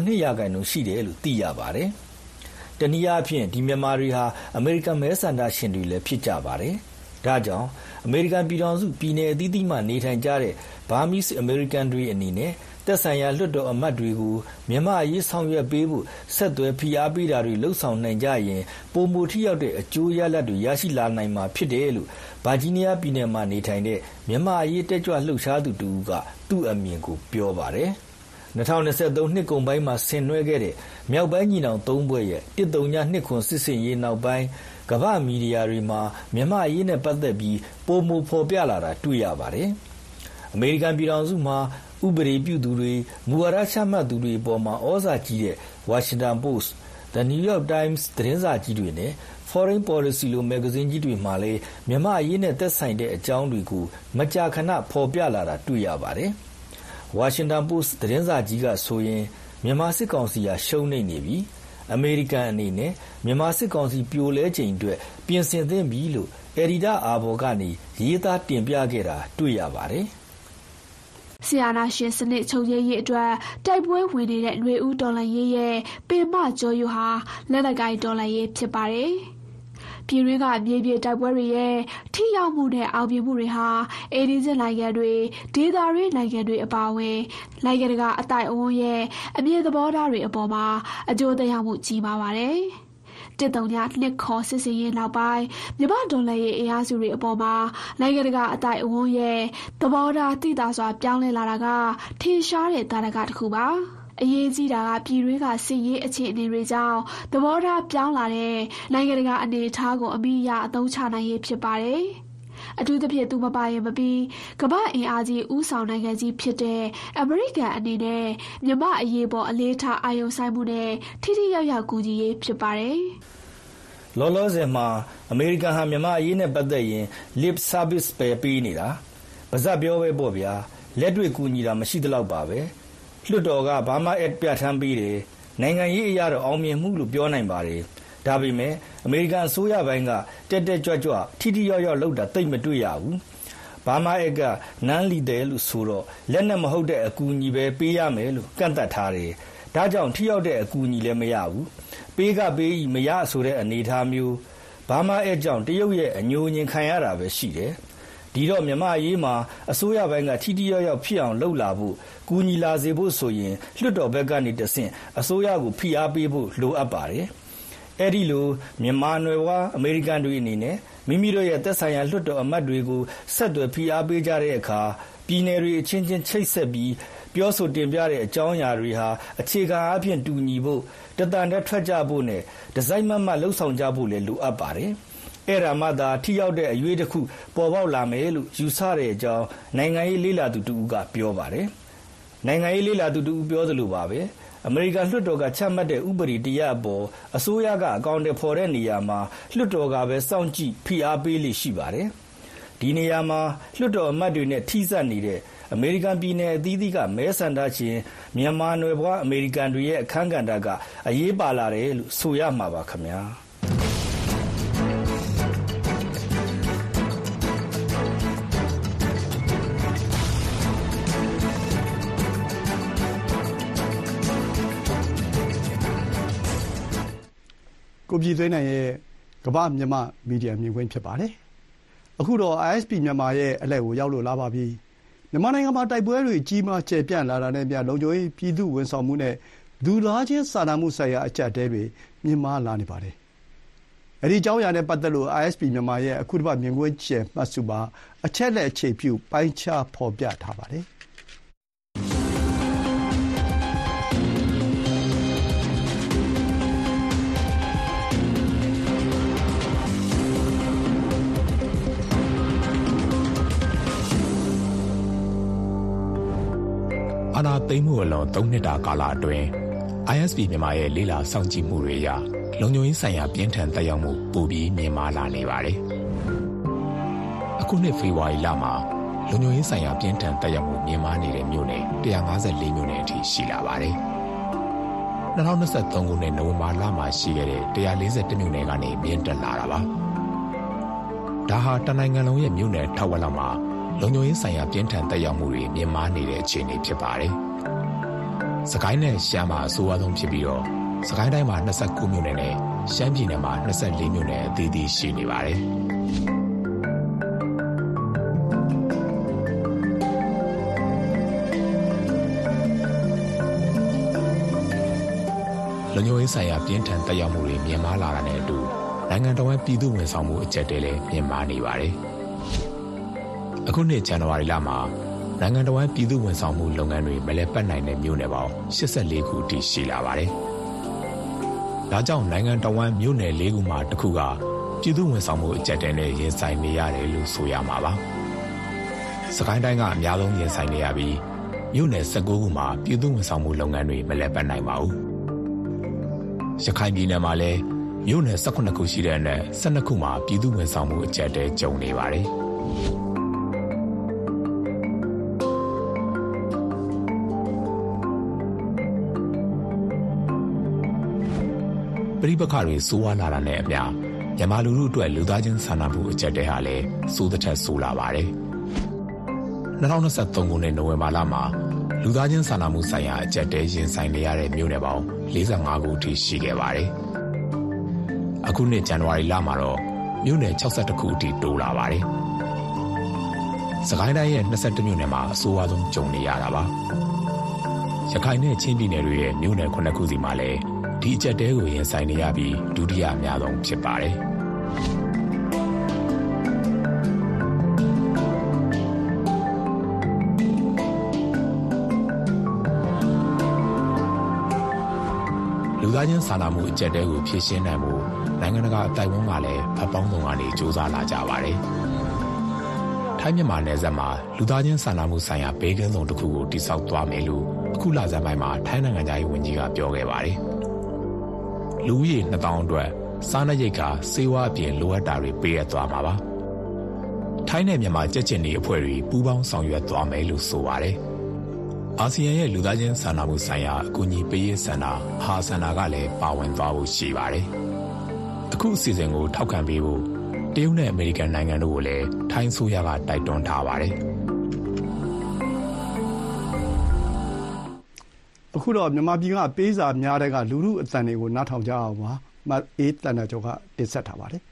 9% ရှိတယ်လို့သိရပါတယ်။တနည်းအားဖြင့်ဒီမြန်မာတွေဟာအမေရိကန်မဲဆန္ဒရှင်တွေလည်းဖြစ်ကြပါတယ်။ဒါကြောင့်အမေရိကန်ပြည်ထောင်စုပြည်နယ်အသီးသီးမှာနေထိုင်ကြတဲ့ Burmese American တွေအနေနဲ့သက်ဆိုင်ရာလွှတ်တော်အမတ်တွေကိုမြန်မာအရေးဆောင်ရွက်ပေးဖို့ဆက်သွယ်ဖိအားပေးတာတွေလှုံ့ဆော်နိုင်ကြရင်ပိုမိုထိရောက်တဲ့အကျိုးရလဒ်တွေရရှိလာနိုင်မှာဖြစ်တယ်လို့ဗာဂျီးနီးယားပြည်နယ်မှာနေထိုင်တဲ့မြန်မာအရေးတက်ကြွလှုပ်ရှားသူတူကသူ့အမြင်ကိုပြောပါတယ်။2023 နှစ်ကုန်ပိုင်းမှာဆင်နွှဲခဲ့တဲ့မြောက်ပိုင်းညီနောင်၃ဘွဲ့ရဲ့102စစ်စင်ရေးနောက်ပိုင်းကမ္ဘာမီဒီယာတွေမှာမြန်မာအရေးနဲ့ပတ်သက်ပြီးပိုမိုဖော်ပြလာတာတွေ့ရပါတယ်။အမေရိကန်ပြည်ထောင်စုမှာဥပဒေပြုသူတွေမူဝါဒချမှတ်သူတွေအပေါ်မှာဩဇာကြီးတဲ့ Washington Post, The New York Times သတင်းစာကြီးတွေနဲ့ Foreign Policy လိုမဂ္ဂဇင်းကြီးတွေမှာလည်းမြန်မာအရေးနဲ့သက်ဆိုင်တဲ့အကြောင်းတွေကိုမကြာခဏဖော်ပြလာတာတွေ့ရပါတယ်။ Washington Post သတင်းစာကြီးကဆိုရင်မြန်မာစစ်ကောင်စီဟာရှုံးနိမ့်နေပြီ။အမေရိကန်အနေနဲ့မြန်မာစစ်ကောင်စီပြိုလဲချိန်အတွက်ပြင်ဆင်သင့်ပြီလို့အယ်ဒီတာအာဘော်ကနေရေးသားတင်ပြခဲ့တာတွေ့ရပါတယ်။ဆီယာနာရှင်စနစ်ချုပ်ရေးအတွက်တိုက်ပွဲဝင်နေတဲ့ຫນွေဦးတော်လှန်ရေးရဲ့ပင်မကျော်ယူဟာလက်နက်ကိုင်တော်လှန်ရေးဖြစ်ပါတယ်။ပြည်တွင်းကမြေပြင်တိုက်ပွဲတွေရဲ့ထိရောက်မှုနဲ့အောင်မြင်မှုတွေဟာအေဒီဇင်နိုင်ငံတွေဒေသတွင်းနိုင်ငံတွေအပါအဝင်နိုင်ငံတကာအသိုက်အဝန်းရဲ့အမြင်သဘောထားတွေအပေါ်မှာအကျိုးသက်ရောက်မှုကြီးမားပါတယ်။132ခေါ်စစ်စင်ရေးနောက်ပိုင်းမြန်မာဒေါ်လာရဲ့အင်အားစုတွေအပေါ်မှာနိုင်ငံတကာအသိုက်အဝန်းရဲ့သဘောထားသိသာစွာပြောင်းလဲလာတာကထင်ရှားတဲ့သာဓကတစ်ခုပါအရေးကြီးတာကပြည်တွင်းကစစ်ရေးအခြေအနေတွေကြောင့်သဘောထားပြောင်းလာတဲ့နိုင်ငံတကာအနေအထားကိုအမိအရအသုံးချနိုင်ရေးဖြစ်ပါတယ်အထူးသဖြင့်သူမပါရင်မပြီးကမ္ဘာအင်အားကြီးဦးဆောင်နိုင်ငံကြီးဖြစ်တဲ့အမေရိကန်အနေနဲ့မြန်မာအရေးပေါ်အလေးထားအာရုံစိုက်မှုနဲ့ထိထိရောက်ရောက်ကူညီရေးဖြစ်ပါတယ်။လောလောဆယ်မှာအမေရိကန်ဟာမြန်မာအရေးနဲ့ပတ်သက်ရင် lip service ပဲပေးနေတာ။ပါဇက်ပြောပဲပေါ့ဗျာ။လက်တွေ့ကူညီတာမရှိသလောက်ပါပဲ။လွှတ်တော်ကဘာမှပြဋ္ဌာန်းပေးတယ်။နိုင်ငံရေးအရာတော့အောင်မြင်မှုလို့ပြောနိုင်ပါတယ်။ဒါပေမဲ့အမေရိကန်အစိုးရပိုင်းကတက်ကြွထိထိရောက်ရောက်လုပ်တာသိပ်မတွေ့ရဘူး။ဘာမှကနန်းလီတယ်လို့ဆိုတော့လက်နဲ့မဟုတ်တဲ့အကူအညီပဲပေးရမယ်လို့ကန့်သတ်ထားတယ်။ဒါကြောင့်ထိရောက်တဲ့အကူအညီလည်းမရဘူး။ပေးမရဆိုတဲ့အနေအထားမျိုးဘာမှကြောင့်တရုတ်ရဲ့အညိုအညင်ခံရတာပဲရှိတယ်။ဒီတော့မြန်မာအရေးမှာအစိုးရပိုင်းကထိထိရောက်ရောက်ဖြစ်အောင်လုပ်လာဖို့ကူညီလာစေဖို့ဆိုရင်လွှတ်တော်ဘက်ကနေတဆင့်အစိုးရကိုဖိအားပေးဖို့လိုအပ်ပါတယ်။အဲ့ဒီလိုမြန်မာနွယ်ဝါအမေရိကန်တွေအနေနဲ့မိမိတို့ရဲ့သက်ဆိုင်ရာလွှတ်တော်အမတ်တွေကိုဆက်သွယ်ဖိအားပေးကြတဲ့အခါပြည်နယ်တွေအချင်းချင်းချိတ်ဆက်ပြီးပြောဆိုတင်ပြတဲ့အကြောင်းအရာတွေဟာအခြေခံအားဖြင့်တူညီဖို့တတန်တည်းထွက်ကြဖို့နဲ့ဒီဇိုင်းမတ်လှုပ်ဆောင်ကြဖို့လည်းလိုအပ်ပါတယ်။အဲ့ဒါမှသာထိရောက်တဲ့အရွေးတစ်ခုပေါ်ပေါက်လာမယ်လို့ယူဆတဲ့အကြောင်းနိုင်ငံရေးလေ့လာသူတူကပြောပါတယ်။နိုင်ငံရေးလေ့လာသူတူပြောသလိုပါပဲ။အမေရိကန်လွှတ်တော်ကချမှတ်တဲ့ဥပဒေတရားအပေါ်အစိုးရကအကောင့်တွေဖော်တဲ့နေရာမှာလွှတ်တော်ကပဲစောင့်ကြည့်ဖိအားပေးလိရှိပါတယ်။ဒီနေရာမှာလွှတ်တော်အမတ်တွေနဲ့ထိစပ်နေတဲ့အမေရိကန်ပြည်နယ်အသီးသီးကမဲဆန္ဒရှင်မြန်မာနွယ်ဖွားအမေရိကန်တွေရဲ့အခမ်းကဏ္ဍကအရေးပါလာတယ်လို့ဆိုရမှာပါခင်ဗျာ။ကိုပြည်သွင်းနိုင်ရဲ့ကမ္ဘာမြန်မာမီဒီယာမြင်ကွင်းဖြစ်ပါတယ်။အခုတော့ ISP မြန်မာရဲ့အလှည့်ကိုရောက်လို့လာပါပြီ။မြန်မာနိုင်ငံမှာတိုက်ပွဲတွေကြီးမားကျယ်ပြန့်လာတာနဲ့အမျှလုံခြုံရေးပြည်သူ့ဝန်ဆောင်မှုနဲ့လူသားချင်းစာနာမှုဆိုင်ရာအကျပ်အတည်းတွေမြင့်မားလာနေပါတယ်။အဲဒီအကြောင်းအရာနဲ့ပတ်သက်လို့ ISP မြန်မာရဲ့အခုတစ်ပတ်မြင်ကွင်းကျယ်မှတ်စုမှာအချက်လက်အခြေပြုပိုင်းခြားဖော်ပြထားပါတယ်။အာဏာသိမ်းမှုအလွန်3နှစ်တာကာလအတွင်း ISP မြန်မာရဲ့လေးလာစောင့်ကြည့်မှုတွေအရလုံခြုံရေးဆိုင်ရာပြင်းထန်သက်ရောက်မှုပိုပြီးမြင့်မားလာနေပါတယ်။အခုနှစ်ဖေဖော်ဝါရီလမှာလုံခြုံရေးဆိုင်ရာပြင်းထန်သက်ရောက်မှုမြင့်မားနေတဲ့မြို့နယ်154မြို့နယ်အထိရှိလာပါတယ်။2023ခုနှစ်နိုဝင်ဘာလမှာရှိခဲ့တဲ့141မြို့နယ်ကနေမြင့်တက်လာတာပါ။ဒါဟာတနိုင်ငံလုံးရဲ့မြို့နယ်ထောက်ဝက်လောက်မှာလုံခြုံရေးဆိုင်ရာပြင်းထန်သက်ရောက်မှုတွေမြင့်မားနေတဲ့အခြေအနေဖြစ်ပါတယ်။စကိုင်းနဲ့ရှမ်းမှာအဆိုးအဆုံးဖြစ်ပြီးတော့စကိုင်းတိုင်းမှာ29မြို့နယ်နဲ့ရှမ်းပြည်နယ်မှာ24မြို့နယ်အသီးသီးရှိနေပါတယ်။လုံခြုံရေးဆိုင်ရာပြင်းထန်သက်ရောက်မှုတွေမြင့်မားလာတာနဲ့အတူနိုင်ငံတော်ရဲ့ပြည်သူ့ဝန်ဆောင်မှုအကျပ်တဲလည်းမြင့်မားနေပါတယ်။အခုနှစ်ဇန်နဝါရီလမှာနိုင်ငံတော်ရဲ့ပြည်သူ့ဝန်ဆောင်မှုလုပ်ငန်းတွေမလဲပတ်နိုင်တဲ့မြို့နယ်ပေါင်း84ခုအထိရှိလာပါတယ်။ဒါကြောင့်နိုင်ငံတော်ဝန်မြို့နယ်၄ခုမှာတစ်ခုကပြည်သူ့ဝန်ဆောင်မှုအကျပ်တဲနဲ့ရင်ဆိုင်နေရတယ်လို့ဆိုရမှာပါ။စကိုင်းတိုင်းကအများဆုံးရင်ဆိုင်နေရပြီးမြို့နယ်19ခုမှာပြည်သူ့ဝန်ဆောင်မှုလုပ်ငန်းတွေမလဲပတ်နိုင်ပါဘူး။ရခိုင်ပြည်နယ်မှာလည်းမြို့နယ်18ခုရှိတဲ့အနက်12ခုမှာပြည်သူ့ဝန်ဆောင်မှုအကျပ်တဲကြုံနေပါတယ်။ပရိပက္ခတွေဆိုးဝါးလာတာနဲ့အမျှမြန်မာလူထုအတွက်လူသားချင်းစာနာမှုအကျပ်တဲဟာလည်းစိုးတစ်ထက်ဆိုးလာပါတယ်။2023ခုနှစ်နိုဝင်ဘာလမှာလူသားချင်းစာနာမှုဆိုင်ရာအကျပ်တဲရင်ဆိုင်နေရတဲ့မြို့နယ်ပေါင်း45ခုအထိရှိခဲ့ပါတယ်။အခုနှစ်ဇန်နဝါရီလမှာတော့မြို့နယ်62ခုအထိတိုးလာပါတယ်။စကိုင်းတိုင်းရဲ့22မြို့နယ်မှာအဆိုးအဝါဆုံးကြုံနေရတာပါ။ရခိုင်နဲ့ချင်းပြည်နယ်တွေရဲ့မြို့နယ်9ခုစီမှာလည်းဒီအကျပ်တဲကိုရင်ဆိုင်နေရပြီးဒုတိယအများဆုံးဖြစ်ပါတယ်။လူသားချင်းစာနာမှုအကျပ်တဲကိုဖြေရှင်းနိုင်မှုနိုင်ငံတကာအတိုင်းအဝန်ကလည်းဖက်ပေါင်းစုံကနေစ조사လာကြပါတယ်။ထိုင်းမြန်မာနယ်စပ်မှာလူသားချင်းစာနာမှုဆိုင်ရာဘေးကင်းဆောင်တစ်ခုကိုတည်ဆောက်သွားမယ်လို့အခုလဆန်းပိုင်းမှာထိုင်းနိုင်ငံသားရေးဝန်ကြီးကပြောခဲ့ပါတယ်။လူဦးရေ2000အတွက်စားနပ်ရိက္ခာဆေးဝါးအပြင်လိုအပ်တာတွေပေးရသွားမှာပါ။ထိုင်းနဲ့မြန်မာကြက်ကျင်တွေအဖွဲ့တွေပူးပေါင်းဆောင်ရွက်သွားမယ်လို့ဆိုပါတယ်။အာဆီယံရဲ့လူသားချင်းစာနာမှုဆိုင်ရာအကူအညီပေးရေးစင်တာဟာစင်တာကလည်းပါဝင်သွားဖို့ရှိပါတယ်။အခုအစီအစဉ်ကိုထောက်ခံပေးဖို့တရုတ်နဲ့အမေရိကန်နိုင်ငံတို့ကိုလည်းထိုင်းဆိုရကတိုက်တွန်းထားပါတယ်။အခုတော့မြန်မာပြည်ကပေးစာများတဲ့ကလူမှုအသံတွေကိုနားထောင်ကြအောင်ပါ။မအေးတန်တဲ့ကျော်ကတင်ဆက်ထားပါတယ်။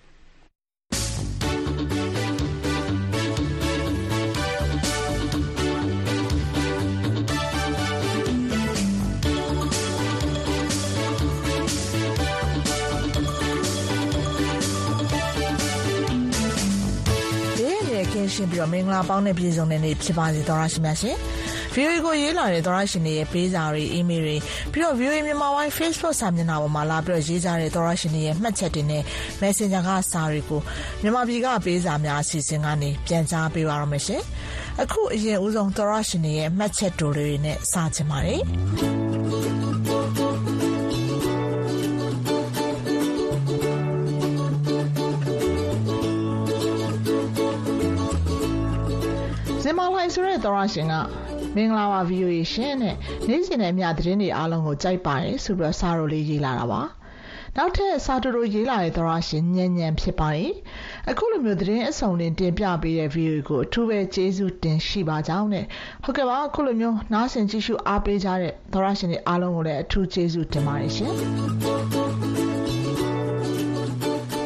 ရှင်ပြီးတော့မင်္ဂလာပေါင်းနဲ့ပြည်စုံတဲ့နေ့ဖြစ်ပါစေသောရရှိများရှင် VOA ကိုရေးလာတဲ့သောရရှင်တွေရဲ့ပေးစာတွေ email တွေပြီးတော့ VOA မြန်မာဝိုင်း Facebook စာမျက်နှာပေါ်မှာလာပြီးတော့ရေးကြတဲ့သောရရှင်တွေရဲ့မှတ်ချက်တွေနဲ့ Messenger ကစာတွေကိုမြန်မာပြည်ကပေးစာများအစီအစဉ်ကနေပြန်ကြားပေးပါရမယ်ရှင်အခုအရင်ဦးဆုံးသောရရှင်တွေရဲ့မှတ်ချက်တိုတွေနဲ့စချင်ပါတယ်ဇင်မာဝိုင်ဆိုတဲ့သောရရှင်ကမင်္ဂလာပါ VOA ရှင်နဲ့နေ့စဉ်နဲ့အမျှသတင်းတွေအားလုံးကိုကြိုက်ပါတယ်ဆိုပြီးတော့စာရိုလေးရေးလာတာပါနောက်ထပ်စာတိုတိုရေးလာတဲ့သောရရှင်ညံ့ညံ့ဖြစ်ပါတယ်အခုလိုမျိုးသတင်းအစုံလင်တင်ပြပေးတဲ့ VOA ကိုအထူးပဲကျေးဇူးတင်ရှိပါကြောင်းနဲ့ဟုတ်ကဲ့ပါအခုလိုမျိုးနားဆင်ကြည့်ရှုအားပေးကြတဲ့သောရရှင်တွေအားလုံးကိုလည်းအထူးကျေးဇူးတင်ပါတယ်ရှင်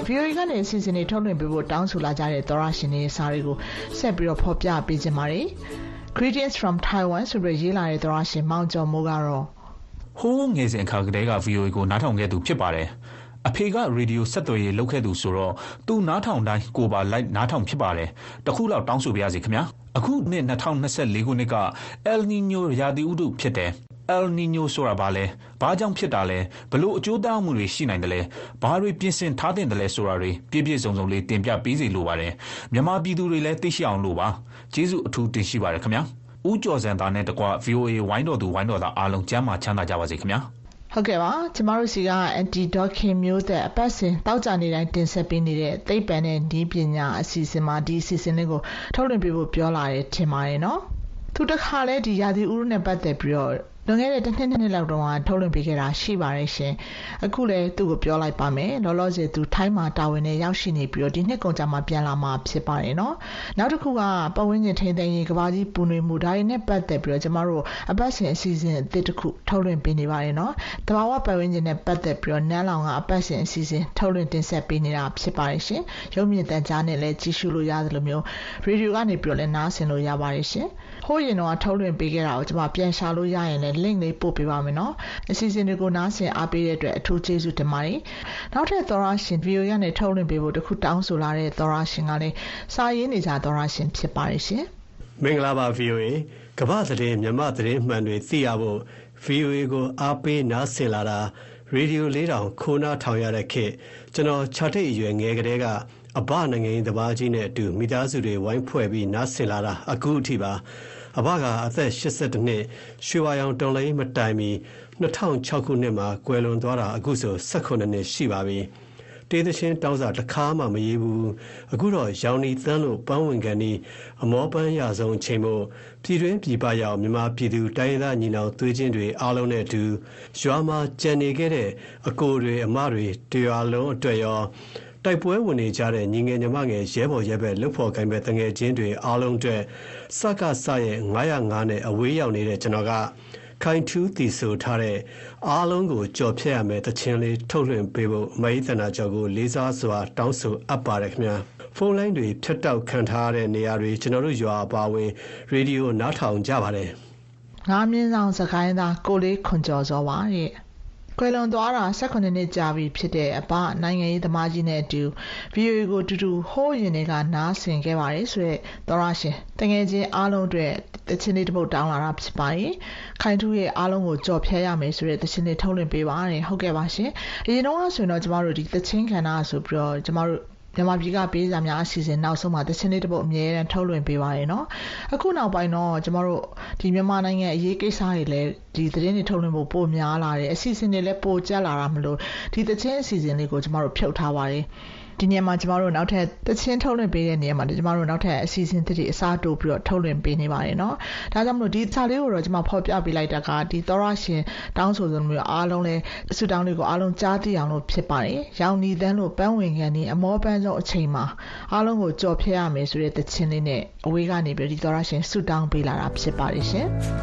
VOA ကနေအစီအစဉ်တွေထုတ်လွှင့်ပေးဖို့တောင်းဆိုလာကြတဲ့သောရရှင်တွေစာတွေကိုဆက်ပြီးတော့ဖော်ပြပေးကြပါတယ်။ Greetings from Taiwan ဆိုပြီးရေးလာတဲ့သောရရှင်မောင်ကျော်မိုးကတော့ဟိုးငယ်စဉ်အခါကတည်းက VOA ကိုနားထောင်ခဲ့သူဖြစ်ပါတယ်။အဖေကရေဒီယိုဆက်သွယ်ရေးလုပ်ခဲ့သူဆိုတော့သူနားထောင်တိုင်းကိုပါလိုက်နားထောင်ဖြစ်ပါတယ်။တခုလောက်တောင်းဆိုပါရစေခင်ဗျာ။အခုနှစ်2024ခုနှစ်က El Niño ရာသီဥတုဖြစ်တယ်။ El Niño ဆိုတာဘာလဲ။ဘာကြောင့်ဖြစ်တာလဲ။ဘလို့အကျိုးသားမှုတွေရှိနိုင်တယ်လဲ။ဘာတွေပြင်ဆင်ထားတဲ့တယ်လဲဆိုတာတွေပြည့်ပြည့်စုံစုံလေးတင်ပြပေးစီလိုပါတယ်။မြန်မာပြည်သူတွေလည်းသိရှိအောင်လို့ပါ။ကျေးဇူးအထူးတင်ရှိပါတယ်ခင်ဗျာ။ဦးကျော်စံသားနဲ့တကွ VOA ဝိုင်းတော်သူဝိုင်းတော်သားအားလုံးကျမ်းမာချမ်းသာကြပါစေခင်ဗျာ။ဟုတ်ကဲ့ပါကျမတို့စီက Anti-Docking မျိုးသက်အပတ်စဉ်တောက်ကြနေတိုင်းတင်ဆက်ပေးနေတဲ့သိပ္ပံနဲ့ဤပညာအစီအစဉ်မှာဒီအစီအစဉ်လေးကိုထုတ်လွှင့်ပေးဖို့ပြောလာတယ်ထင်ပါတယ်နော်။သူတခါလဲဒီရာသီဥတုနဲ့ပတ်သက်ပြီးတော့လွန်ခဲ့တဲ့တစ်နှစ်လောက်တုန်းကထုတ်လွှင့်ပေးခဲ့တာရှိပါတယ်ရှင်။အခုလည်းသူ့ကိုပြောလိုက်ပါမယ်။လောလောဆယ်သူထိုင်းမှာတာဝန်နဲ့ရောက်ရှိနေပြီးတော့ဒီနှစ်ကုန်ကြမှာပြန်လာမှာဖြစ်ပါတယ်နော်။နောက်တစ်ခုကပတ်ဝန်းကျင်ထိန်းသိမ်းရေးကမ္ဘာကြီးပူနွေးမှုဒါတွေနဲ့ပတ်သက်ပြီးတော့ကျမတို့အပတ်စဉ်အစီအစဉ်အသစ်တစ်ခုထုတ်လွှင့်ပေးနေပါတယ်နော်။တဘာဝပတ်ဝန်းကျင်နဲ့ပတ်သက်ပြီးတော့နန်းလောင်ကအပတ်စဉ်အစီအစဉ်ထုတ်လွှင့်တင်ဆက်ပေးနေတာဖြစ်ပါတယ်ရှင်။ရုပ်မြင်သံကြားနဲ့လည်းကြည့်ရှုလို့ရတယ်လို့မျိုးရေဒီယိုကနေပြီးတော့လည်းနားဆင်လို့ရပါတယ်ရှင်။ဟိုးရင်တော့ထုတ်လွှင့်ပေးခဲ့တာကိုကျမပြန်ရှာလို့ရရင်လည်း link လေးပို့ပေးပါမယ်နော်အစီအစဉ်တွေကိုနားဆင်အားပေးတဲ့အတွက်အထူးကျေးဇူးတင်ပါတယ်နောက်ထပ်သောရရှင် video ရနဲ့ထုတ်လွှင့်ပေးဖို့တခုတောင်းဆိုလာတဲ့သောရရှင်ကလည်းစာရေးနေကြသောရရှင်ဖြစ်ပါတယ်ရှင်မင်္ဂလာပါ VOA ကမ္ဘာသတင်းမြန်မာသတင်းမှန်တွေသိရဖို့ VOA ကိုအားပေးနားဆင်လာတာရေဒီယို4000ခိုးနားထောင်ရတဲ့ခေတ်ကျွန်တော်ခြာထိတ်အရွယ်ငယ်ကလေးကအဘနိုင်ငံရေးသဘာကြီးနဲ့အတူမိသားစုတွေဝိုင်းဖွဲ့ပြီးနားဆင်လာတာအခုအထိပါအဘကအသက်82နှစ်ရွှေဝါရောင်တော်လိုင်းမတိုင်မီ2006ခုနှစ်မှာကွယ်လွန်သွားတာအခုဆို18နှစ်ရှိပါပြီတေးသချင်းတောင်းစာတစ်ခါမှမရေးဘူးအခုတော့ရောင်နီသန်းလို့ပန်းဝင်ကန်ဒီအမောပန်းရဆုံးအချိန်မို့ပြည်တွင်းပြည်ပရောက်မြန်မာပြည်သူတိုင်းရင်းသားညီနောင်သွေးချင်းတွေအားလုံးနဲ့အတူရွာမှာကြံနေခဲ့တဲ့အကိုတွေအမတွေတရွာလုံးအတွက်ရောတိုက်ပွဲဝင်နေကြတဲ့ညီငယ်ညီမငယ်ရဲဘော်ရဲဘက်လှုပ်ဖို့ကိုင်းပဲတငယ်ချင်းတွေအားလုံးအတွက်စကစရဲ့905နဲ့အဝေးရောက်နေတဲ့ကျွန်တော်ကခိုင်ထူးတည်ဆိုထားတဲ့အားလုံးကိုကြော်ဖြတ်ရမယ်တခြင်းလေးထုတ်လွှင့်ပေးဖို့အမေရိကန်ကျော်ကိုလေးစားစွာတောင်းဆိုအပ်ပါတယ်ခင်ဗျာဖုန်းလိုင်းတွေဖြတ်တောက်ခံထားတဲ့နေရာတွေကျွန်တော်တို့ရွာပါဝင်ရေဒီယိုနားထောင်ကြပါတယ်ငါးမြင်းဆောင်စကိုင်းသားကိုလေးခွန်ကျော်စောပါတဲ့ကွယ်လွန်သွားတာ18နှစ်ကြာပြီဖြစ်တဲ့အဘနိုင်ငံရေးသမားကြီးနဲ့အတူ VOA ကိုတူတူဟိုးရင်တွေကနားဆင်ခဲ့ပါတယ်ဆိုတော့သောရရှင်တကယ်ချင်းအားလုံးအတွက်တခြင်းလေးတစ်ပုတ်တောင်းလာတာဖြစ်ပါတယ်ခိုင်ထူးရဲ့အားလုံးကိုကြော်ဖြတ်ရမယ်ဆိုတဲ့တခြင်းလေးထုတ်လွှင့်ပေးပါတယ်ဟုတ်ကဲ့ပါရှင်အရင်တော့ဆိုရင်တော့ကျမတို့ဒီတခြင်းခန္ဓာဆိုပြီးတော့ကျမတို့မြန်မာပြည်ကပေးစာများအစီအစဉ်နောက်ဆုံးမှာတခြင်းလေးတစ်ပုတ်အမြဲတမ်းထုတ်လွှင့်ပေးပါရနော်အခုနောက်ပိုင်းတော့ကျမတို့ဒီမြန်မာနိုင်ငံအရေးကိစ္စတွေလည်းဒီသတင်းတွေထုတ်လွှင့်ဖို့ပိုများလာတယ်အစီအစဉ်တွေလည်းပိုကျက်လာတာမလို့ဒီတခြင်းအစီအစဉ်လေးကိုကျမတို့ဖြုတ်ထားပါတယ်ဒီနေရာမှာကျမတို့နောက်ထပ်တခြင်းထုတ်လွှင့်ပေးတဲ့နေရာမှာကျမတို့နောက်ထပ်အစီအစဉ်တွေအစားတိုးပြီးတော့ထုတ်လွှင့်ပေးနေပါတယ်เนาะဒါကြောင့်မလို့ဒီစာလေးကိုတော့ကျမဖော်ပြပေးလိုက်တာကဒီသောရရှင်တောင်းဆိုသလိုမျိုးအားလုံးလည်းဆုတောင်းလေးကိုအားလုံးကြားသိအောင်လို့ဖြစ်ပါတယ်ရောင်နီတန်းလို့ပန်းဝင်ခံနေအမောပန်းဆုံးအချိန်မှာအားလုံးကိုကြော်ဖြတ်ရမယ်ဆိုတဲ့တခြင်းလေးနဲ့အဝေးကနေပြီးဒီသောရရှင်ဆုတောင်းပေးလာတာဖြစ်ပါတယ်ရှင်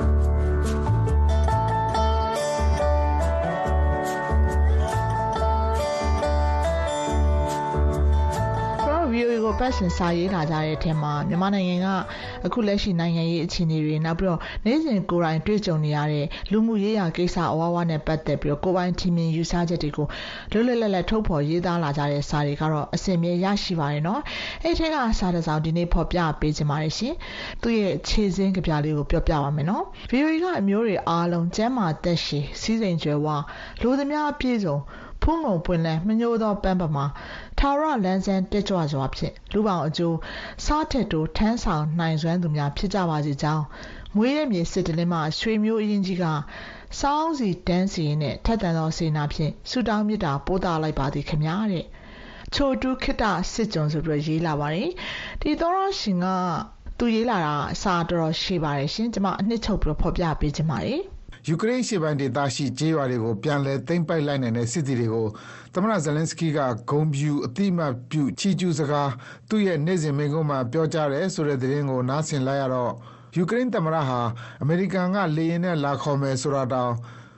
VOA ကိုပတ်စင်စာရေးလာကြတဲ့အထက်မှာမြန်မာနိုင်ငံကအခုလက်ရှိနိုင်ငံရေးအခြေအနေတွေနောက်ပြီးတော့နေ့စဉ်ကိုယ်တိုင်တွေ့ကြုံနေရတဲ့လူမှုရေးရာကိစ္စအဝါဝါနဲ့ပတ်သက်ပြီးတော့ကိုယ်ပိုင်ထင်မြင်ယူဆချက်တွေကိုလွတ်လွတ်လပ်လပ်ထုတ်ဖော်ရေးသားလာကြတဲ့စာတွေကတော့အစင်မြဲရရှိပါတယ်နော်အဲ့ထက်ကစာတစ်စောင်ဒီနေ့ဖော်ပြပေးခြင်းပါတယ်ရှင်သူ့ရဲ့ခြေစင်းကြပြလေးကိုပြောပြပါမယ်နော် VOA ကအမျိုးတွေအားလုံးကျမ်းမာသက်ရှိစီးစိမ်ကျွယ်ဝလူသမားအပြည့်စုံဖုံးငုံပွင့်လန်းမညိုးသောပန်းပမာထာဝရလန်းဆန်းတက်ကြွစွာဖြင့်လူပေါင်းအကျိုးစားထက်တိုးထမ်းဆောင်နိုင်စွမ်းသူများဖြစ်ကြပါစေကြောင်းမွေးရမြေစစ်တလင်းမှရွှေမျိုးအရင်ကြီးကစောင်းစီတန်းစီနဲ့ထက်တန်သောစေနာဖြင့်ဆုတောင်းမြတ်တာပို့တာလိုက်ပါသည်ခင်ဗျာတဲ့ချိုတူခိတစစ်ကြုံဆိုပြီးရေးလာပါတယ်ဒီသောရရှင်ကသူရေးလာတာအစာတော်ရှိပါတယ်ရှင်ကျွန်မအနှစ်ချုပ်ပြီးဖော်ပြပေးခြင်းပါတယ်ယူကရိန်းရှေ့ပိုင်းဒေသရှိကျေးရွာတွေကိုပြန်လည်သိမ်းပိုက်လိုက်နိုင်တဲ့စစ်သည်တွေကိုသမ္မတဇယ်လင်းစကီးကဂုဏ်ပြုအတိအမှတ်ပြုချီးကျူးစကားသူ့ရဲ့နေ့စဉ်မိန့်ခွန်းမှာပြောကြားတယ်ဆိုတဲ့သတင်းကိုနားဆင်လိုက်ရတော့ယူကရိန်းသမ္မတဟာအမေရိကန်ကလေယာဉ်နဲ့လာခေါ်မယ်ဆိုတာတောင်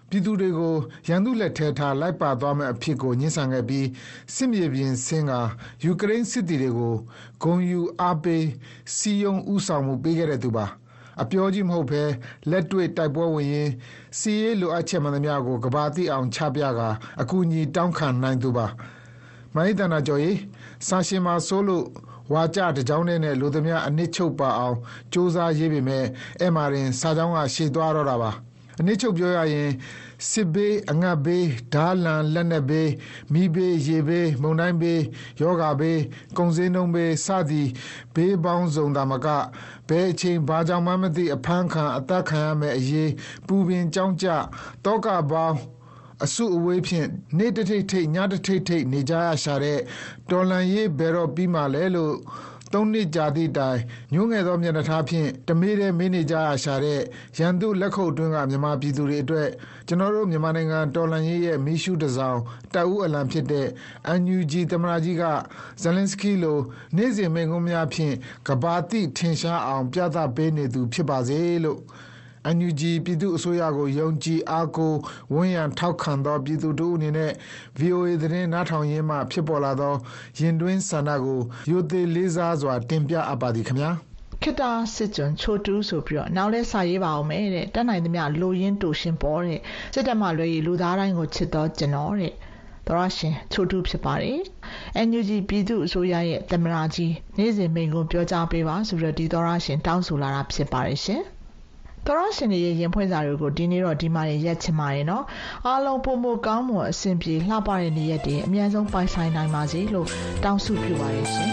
ပြည်သူတွေကိုရန်သူလက်ထဲထားလိုက်ပါသွားမယ့်အဖြစ်ကိုညှဉ်းဆန်ခဲ့ပြီးစစ်မြေပြင်ဆင်းကယူကရိန်းစစ်သည်တွေကိုဂုဏ်ယူအားပေးစီယုံဥဆောင်မှုပေးခဲ့တဲ့သူပါအပြောကြီးမဟုတ်ဘဲလက်တွေ့တိုက်ပွဲဝင်ရင်စီးရေးလိုအပ်ချက်မှန်သမျှကိုကဘာတိအောင်ချပြကအကူအညီတောင်းခံနိုင်သူပါမိုင်းတနာကျော်ရေစာရှင်မှာဆိုလို့ဝါကြတကြောင်းနဲ့လူသမျှအနစ်ချုပ်ပါအောင်စူးစမ်းရေးပေမဲ့အဲ့မှာရင်စာကြောင်းကရှည်သွားတော့တာပါအနစ်ချုပ်ပြောရရင်စစ်ဘေးအငတ်ဘေးဓာလန်လက်နက်ဘေးမိဘေးရေဘေးမုန်တိုင်းဘေးယောဂဘေးကုန်စည်နှုန်းဘေးစသည်ဘေးပေါင်းစုံတာမကဘယ်အချိန်ဘာကြောင့်မှမသိအဖမ်းခံအသက်ခံရမယ့်အရေးပူပင်ကြောင်းကြတောကပေါင်းအစုအဝေးဖြင့်နေ့တစ်ထိတ်ထိတ်ညတစ်ထိတ်ထိတ်နေကြရရှာတဲ့တော်လန်ရေးဘယ်တော့ပြီးမှလဲလို့သုံးနှစ်ကြာသည့်တိုင်ညှိုးငယ်သောမျက်နှာထားဖြင့်တမေးတဲ့မင်းနေကြရရှာတဲ့ရန်သူလက်ခုပ်တွင်းကမြန်မာပြည်သူတွေအတွက်ကျွန်တော်တို့မြန်မာနိုင်ငံတော်လှန်ရေးရဲ့မီးရှုးတစ်စောင်တပ်ဦးအလံဖြစ်တဲ့ NUG သမ္မတကြီးကဇလင်းစကီလိုနေ့စဉ်မိန့်ခွန်းများဖြင့်ကဘာတိထင်ရှားအောင်ပြသပေးနေသူဖြစ်ပါစေလို့NUG ပြည်သူ့အစိုးရကိုယုံကြည်အားကိုးဝန်းရံထောက်ခံသောပြည်သူတို့အနေနဲ့ VOA သတင်းနားထောင်ရင်းမှဖြစ်ပေါ်လာသောရင်တွင်းဆန္ဒကိုရိုသေလေးစားစွာတင်ပြအပ်ပါသည်ခင်ဗျာခေတ္တစစ်ကျွန်ချိုတူးဆိုပြီးတော့နောက်လဲစာရေးပါအောင်မယ်တဲ့တက်နိုင်သမျှလိုရင်းတူရှင်ပေါ်တဲ့စစ်တပ်မှလွယ်ရည်လူသားတိုင်းကိုချစ်တော်ကျွန်တော်တဲ့သောရရှင်ချိုတူးဖြစ်ပါတယ် NUG ပြည်သူ့အစိုးရရဲ့သမ္မတကြီးနေ့စဉ်မိန့်ခွန်းပြောကြားပေးပါဆိုတော့ဒီသောရရှင်တောင်းဆိုလာတာဖြစ်ပါတယ်ရှင်တော်ရရှင်ရဲ့ရင်ဖွင့်စာတွေကိုဒီနေ့တော့ဒီမှာရက်ချင်ပါတယ်နော်အားလုံးပုံမကောင်းမွန်အဆင်ပြေလှပတဲ့နေ့ရက်တွေအများဆုံးပိုင်ဆိုင်နိုင်ပါစေလို့တောင်းဆုပြုပါရရှင်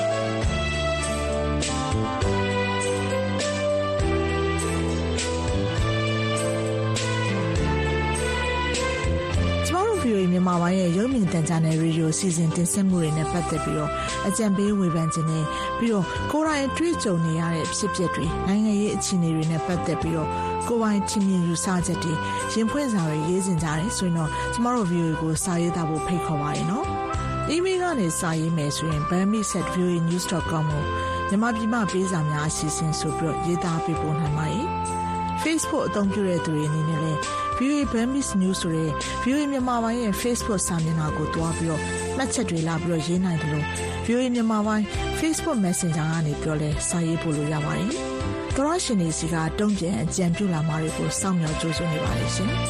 VOA မြန်မာပိုင်းရဲ့ရုပ်မြင်သံကြားနယ်ရေဒီယိုစီစဉ်တင်ဆက်မှုတွေနဲ့ပတ်သက်ပြီးတော့အကြံပေးဝေဖန်ခြင်းနဲ့ပြီးတော့ကိုယ်တိုင်တွေ့ကြုံနေရတဲ့ဖြစ်ပျက်တွေနိုင်ငံရေးအခြေအနေတွေနဲ့ပတ်သက်ပြီးတော့ကိုယ်ပိုင်ချင်းမြင်ယူဆချက်တွေရင်ဖွင့်စာတွေရေးစင်ကြတယ်ဆိုရင်တော့ကျမတို့ VOA ကိုစာရေးသားဖို့ဖိတ်ခေါ်ပါရနော်။ email ကနေစာရေးမယ်ဆိုရင် bami@voanews.com ကိုမြန်မာပြည်မှာပေးစာများအစီအစဉ်ဆိုပြီးတော့ရေးသားပေးပို့နိုင်ပါတယ်။ Facebook အသုံးပြုတဲ့သူတွေအနေနဲ့လည်းVOA Burmese News ဆိုတဲ့ VOA မြန်မာပိုင်းရဲ့ Facebook စာမျက်နှာကိုတွားပြီးတော့မှတ်ချက်တွေလာပြီးတော့ရေးနိုင်တယ်လို့ VOA မြန်မာပိုင်း Facebook Messenger ကနေပြောလဲစာရေးပို့လို့ရပါတယ်။သောရရှင်တွေစီကတုံ့ပြန်အကြံပြုလာမှာတွေကိုစောင့်မျှော်ကြိုးစွနေပါတယ်ရှင်။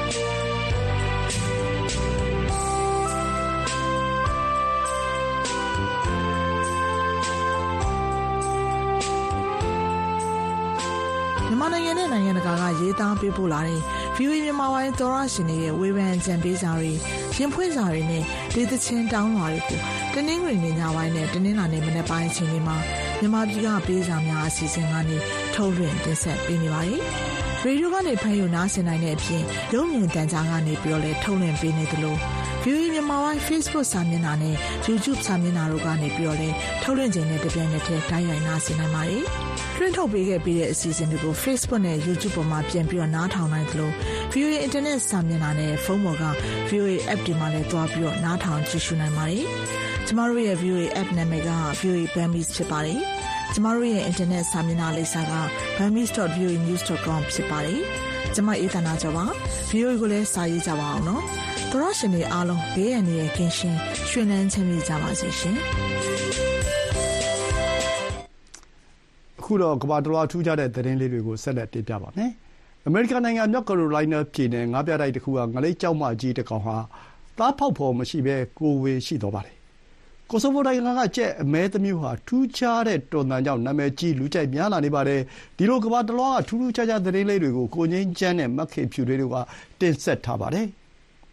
မြန်မာနိုင်ငံနဲ့နိုင်ငံတကာကရေးသားပေးပို့လာတဲ့ VOA မြန်မာပိုင်းသောရရှင်တွေရဲ့ဝေဖန်အကြံပေးစာတွေရင်ဖွင့်စာတွေနဲ့ဒေသချင်းတောင်းလာတွေကိုတနင်္ဂနွေနေ့ညပိုင်းနဲ့တနင်္လာနေ့မနက်ပိုင်းအချိန်တွေမှာမြန်မာပြည်ကပေးစာများအစီအစဉ်ကနေထုတ်လွှင့်တင်ဆက်ပေးနေပါတယ်။ရေဒီယိုကနေဖန်ယူနားဆင်နိုင်တဲ့အပြင်ရုပ်မြင်သံကြားကနေပြီးတော့လည်းထုတ်လွှင့်ပေးနေသလို VOA မြန်မာပိုင်း Facebook စာမျက်နှာနဲ့ YouTube စာမျက်နှာတို့ကနေပြီးတော့လည်းထုတ်လွှင့်ခြင်းနဲ့တပြိုင်နက်တည်းတိုက်ရိုက်နားဆင်နိုင်ပါတယ်။လွှင့်ထုတ်ပေးခဲ့ပြီးတဲ့အစီအစဉ်တွေကို Facebook နဲ့ YouTube ပေါ်မှာပြန်ပြီးတော့နားထောင်နိုင်သလို VOA Internet စာမျက်နှာနဲ့ဖုန်းပေါ်က VOA App တွေမှာလည်းတွားပြီးတော့နားထောင်ကြည့်ရှုနိုင်ပါတယ်။ကျမတို့ရဲ့ VOA App နာမည်က VOA Burmese ဖြစ်ပါတယ်။ကျမတို့ရဲ့ Internet စာမျက်နှာလိပ်စာက burmese.voanews.com ဖြစ်ပါတယ်။ကျမအေးသနာကျော်ပါ။ VOA ကိုလည်းစာရေးကြပါအောင်နော်။သောရရှင်တွေအားလုံးဘေးရန်ရဲ့ကင်းရှင်းရွှင်လန်းချမ်းမြေ့ကြပါစေရှင်။အခုတော့ကမ္ဘာတလွှားထူးခြားတဲ့သတင်းလေးတွေကိုဆက်လက်တင်ပြပါမယ်။အမေရိကန်နိုင်ငံမြောက်ကယ်ရိုလိုင်းနားပြည်နယ်ငါးပြားတိုက်တစ်ခုကငလိပ်ကျောက်မကြီးတစ်ကောင်ဟာသားဖောက်ဖော်မရှိဘဲကိုယ်ဝေရှိသွားပါတယ်။ကိုဆိုဗိုနိုင်ငံကကြက်အမဲသမီးဟာထူးခြားတဲ့တော်တန်ကြောင့်နာမည်ကြီးလူကြိုက်များလာနေပါတယ်။ဒီလိုကမ္ဘာတလွှားကထူးထူးခြားခြားသတင်းလေးတွေကိုကိုငိမ့်ချမ်းနဲ့မက်ခေဖြူတွေကတင်ဆက်ထားပါတယ်။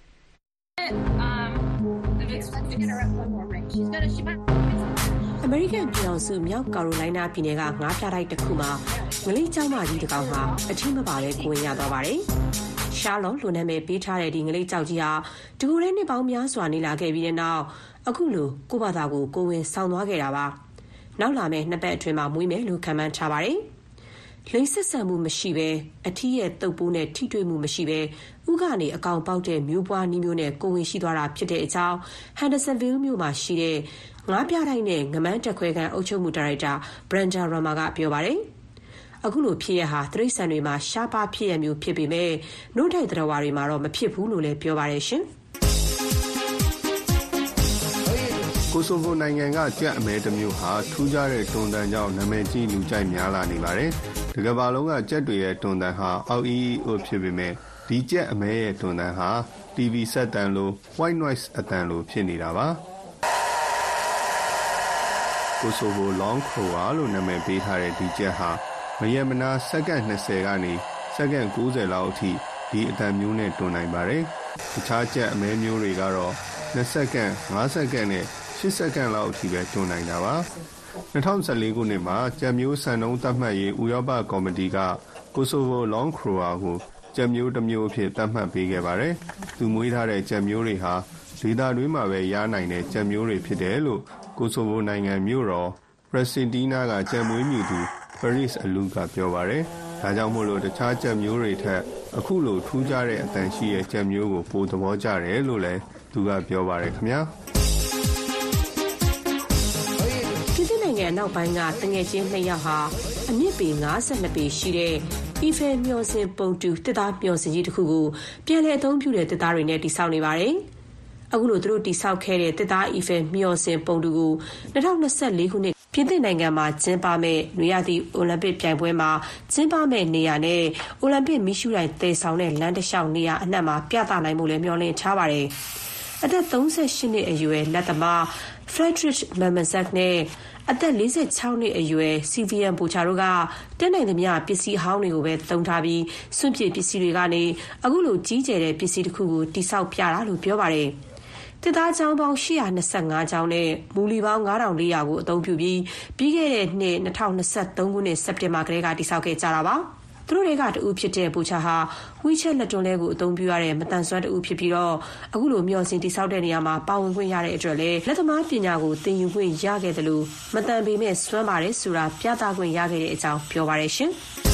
အမေရိကန်ပြည်ထောင်စုမြောက်ကယ်ရိုလိုင်းနားပြည်နယ်ကငါးပြားတိုက်တစ်ခုမှာငလိပ်ကျောက်မကြီးတစ်ကောင်ဟာအထင်မပါပဲကိုဝင်ရသွားပါတယ်။ရှာလောလိုနာမည်ပေးထားတဲ့ဒီငလိပ်ကျောက်ကြီးဟာဒီကိုယ်နဲ့နှစ်ပေါင်းများစွာနေလာခဲ့ပြီးတဲ့နောက်အခုလိုကိုယ့်ဘာသာကိုဝင်ဆောင်သွားခဲ့တာပါ။နောက်လာမယ့်နှစ်ပတ်အတွင်းမှာမွေးမယ်လို့ခန့်မှန်းထားပါတယ်။လိင်ဆက်ဆံမှုမရှိဘဲအထီးရဲ့တုပ်ပိုးနဲ့ထိတွေ့မှုမရှိဘဲဥကနေအကောင်ပေါက်တဲ့မျိုးပွားနည်းမျိုးနဲ့ကိုဝင်ရှိသွားတာဖြစ်တဲ့အကြောင်း Hendersonville မြို့မှာရှိတဲ့ငါးပြားတိုက်နဲ့ငမန်းတက်ခွဲခန်းအုပ်ချုပ်မှုဒါရိုက်တာ Brenda Rama ကပြောပါတယ်။အခုလိုဖြစ်ရဟာတိရစ္ဆာန်တွေမှာရှားပါးဖြစ်ရမျိုးဖြစ်ပေမဲ့နှုတ်ထိုက်သတ္တဝါတွေမှာတော့မဖြစ်ဘူးလို့လည်းပြောပါတယ်ရှင်။ကိုဆိုဗိုနိုင်ငံကကြက်အမဲတစ်မျိုးဟာထူးခြားတဲ့တွန်တန်ကြောင့်နာမည်ကြီးလူကြိုက်များလာနေပါတယ်။ဒီကမ္ဘာလုံးကကြက်တွေရဲ့တွန်တန်ဟာအောက်အီအိုဖြစ်ပေမဲ့ဒီကြက်အမဲရဲ့တွန်တန်ဟာ TV ဆက်တန်လို white noise အတန်လိုဖြစ်နေတာပါ။ကိုဆိုဗို long crower လို့နာမည်ပေးထားတဲ့ဒီကြက်ဟာမရက်မနာစက္ကန့်20ကနေစက္ကန့်90လောက်အထိဒီအတန်မျိုးနဲ့တွန်နိုင်ပါတယ်။တခြားကြက်အမဲမျိုးတွေကတော့2စက္ကန့်5စက္ကန့်နဲ့8စက္ကန့်လောက်အထိပဲတွန်းနိုင်တာပါ2014ခုနှစ်မှာကြက်မျိုးစံနှုန်းသတ်မှတ်ရေးဥရောပကော်မတီကကိုဆိုဗို long crower ကိုကြက်မျိုးတစ်မျိုးအဖြစ်သတ်မှတ်ပေးခဲ့ပါတယ်သူမွေးထားတဲ့ကြက်မျိုးတွေဟာဒေသတွင်းမှာပဲရနိုင်တဲ့ကြက်မျိုးတွေဖြစ်တယ်လို့ကိုဆိုဗိုနိုင်ငံမြို့တော် Pristina ကကြက်မွေးမြူသူ Paris Alou ကပြောပါတယ်ဒါကြောင့်မို့လို့တခြားကြက်မျိုးတွေထက်အခုလိုထူးခြားတဲ့အတန်ရှိတဲ့ကြက်မျိုးကိုပိုသဘောကျတယ်လို့လည်းသူကပြောပါတယ်ခင်ဗျာနိုင်ငံအနောက်ပိုင်းကတငယ်ချင်း2ယောက်ဟာအမြင့်ပေ52ပေရှိတဲ့အီဖယ်မျှော်စင်ပုံတူတစ်သားမျှော်စင်ကြီးတစ်ခုကိုပြန်လည်အသုံးပြုတဲ့တစ်သားတွေနဲ့တိစောက်နေပါတယ်။အခုလိုသူတို့တိစောက်ခဲ့တဲ့တစ်သားအီဖယ်မျှော်စင်ပုံတူကို2024ခုနှစ်ပြင်သစ်နိုင်ငံမှာကျင်းပမဲ့နွေရာသီအိုလံပစ်ပြိုင်ပွဲမှာကျင်းပမဲ့နေရာနဲ့အိုလံပစ်မီးရှူးတိုင်တည်ဆောင်တဲ့လမ်းတစ်လျှောက်နေရာအနှံ့မှာပြသနိုင်မှုလည်းမျှော်လင့်ထားပါတယ်။အသက်38နှစ်အရွယ်လက်သမား Friedrich Mamesack နဲ့အသက်46နှစ်အရွယ် CVM ပိုချာတို့ကတက်နိုင်သမျှပစ္စည်းဟောင်းတွေကိုပဲသုံးထားပြီးစွန့်ပစ်ပစ္စည်းတွေကနေအခုလိုကြီးကျယ်တဲ့ပစ္စည်းတစ်ခုကိုတိစောက်ပြတာလို့ပြောပါတယ်။တစ်သားချောင်းပေါင်း825ချောင်းနဲ့မူလီပေါင်း9400ကိုအသုံးပြုပြီးပြီးခဲ့တဲ့နှစ်2023ခုနှစ်စက်တင်ဘာကတည်းကတိစောက်ခဲ့ကြတာပါ။သူတို့တွေကတူဖြစ်တဲ့ပူချာဟာဝီချက်လက်တွန်းလဲကိုအသုံးပြုရတဲ့မတန်ဆွမ်းတူဖြစ်ပြီးတော့အခုလိုမျှော်စင်တိဆောက်တဲ့နေရာမှာပါဝင်ခွင့်ရတဲ့အတွက်လည်းလက်သမားပညာကိုသင်ယူခွင့်ရခဲ့တယ်လို့မတန်ပေမဲ့စွမ်းပါတယ်ဆိုတာပြသခွင့်ရခဲ့တဲ့အကြောင်းပြောပါရရှင်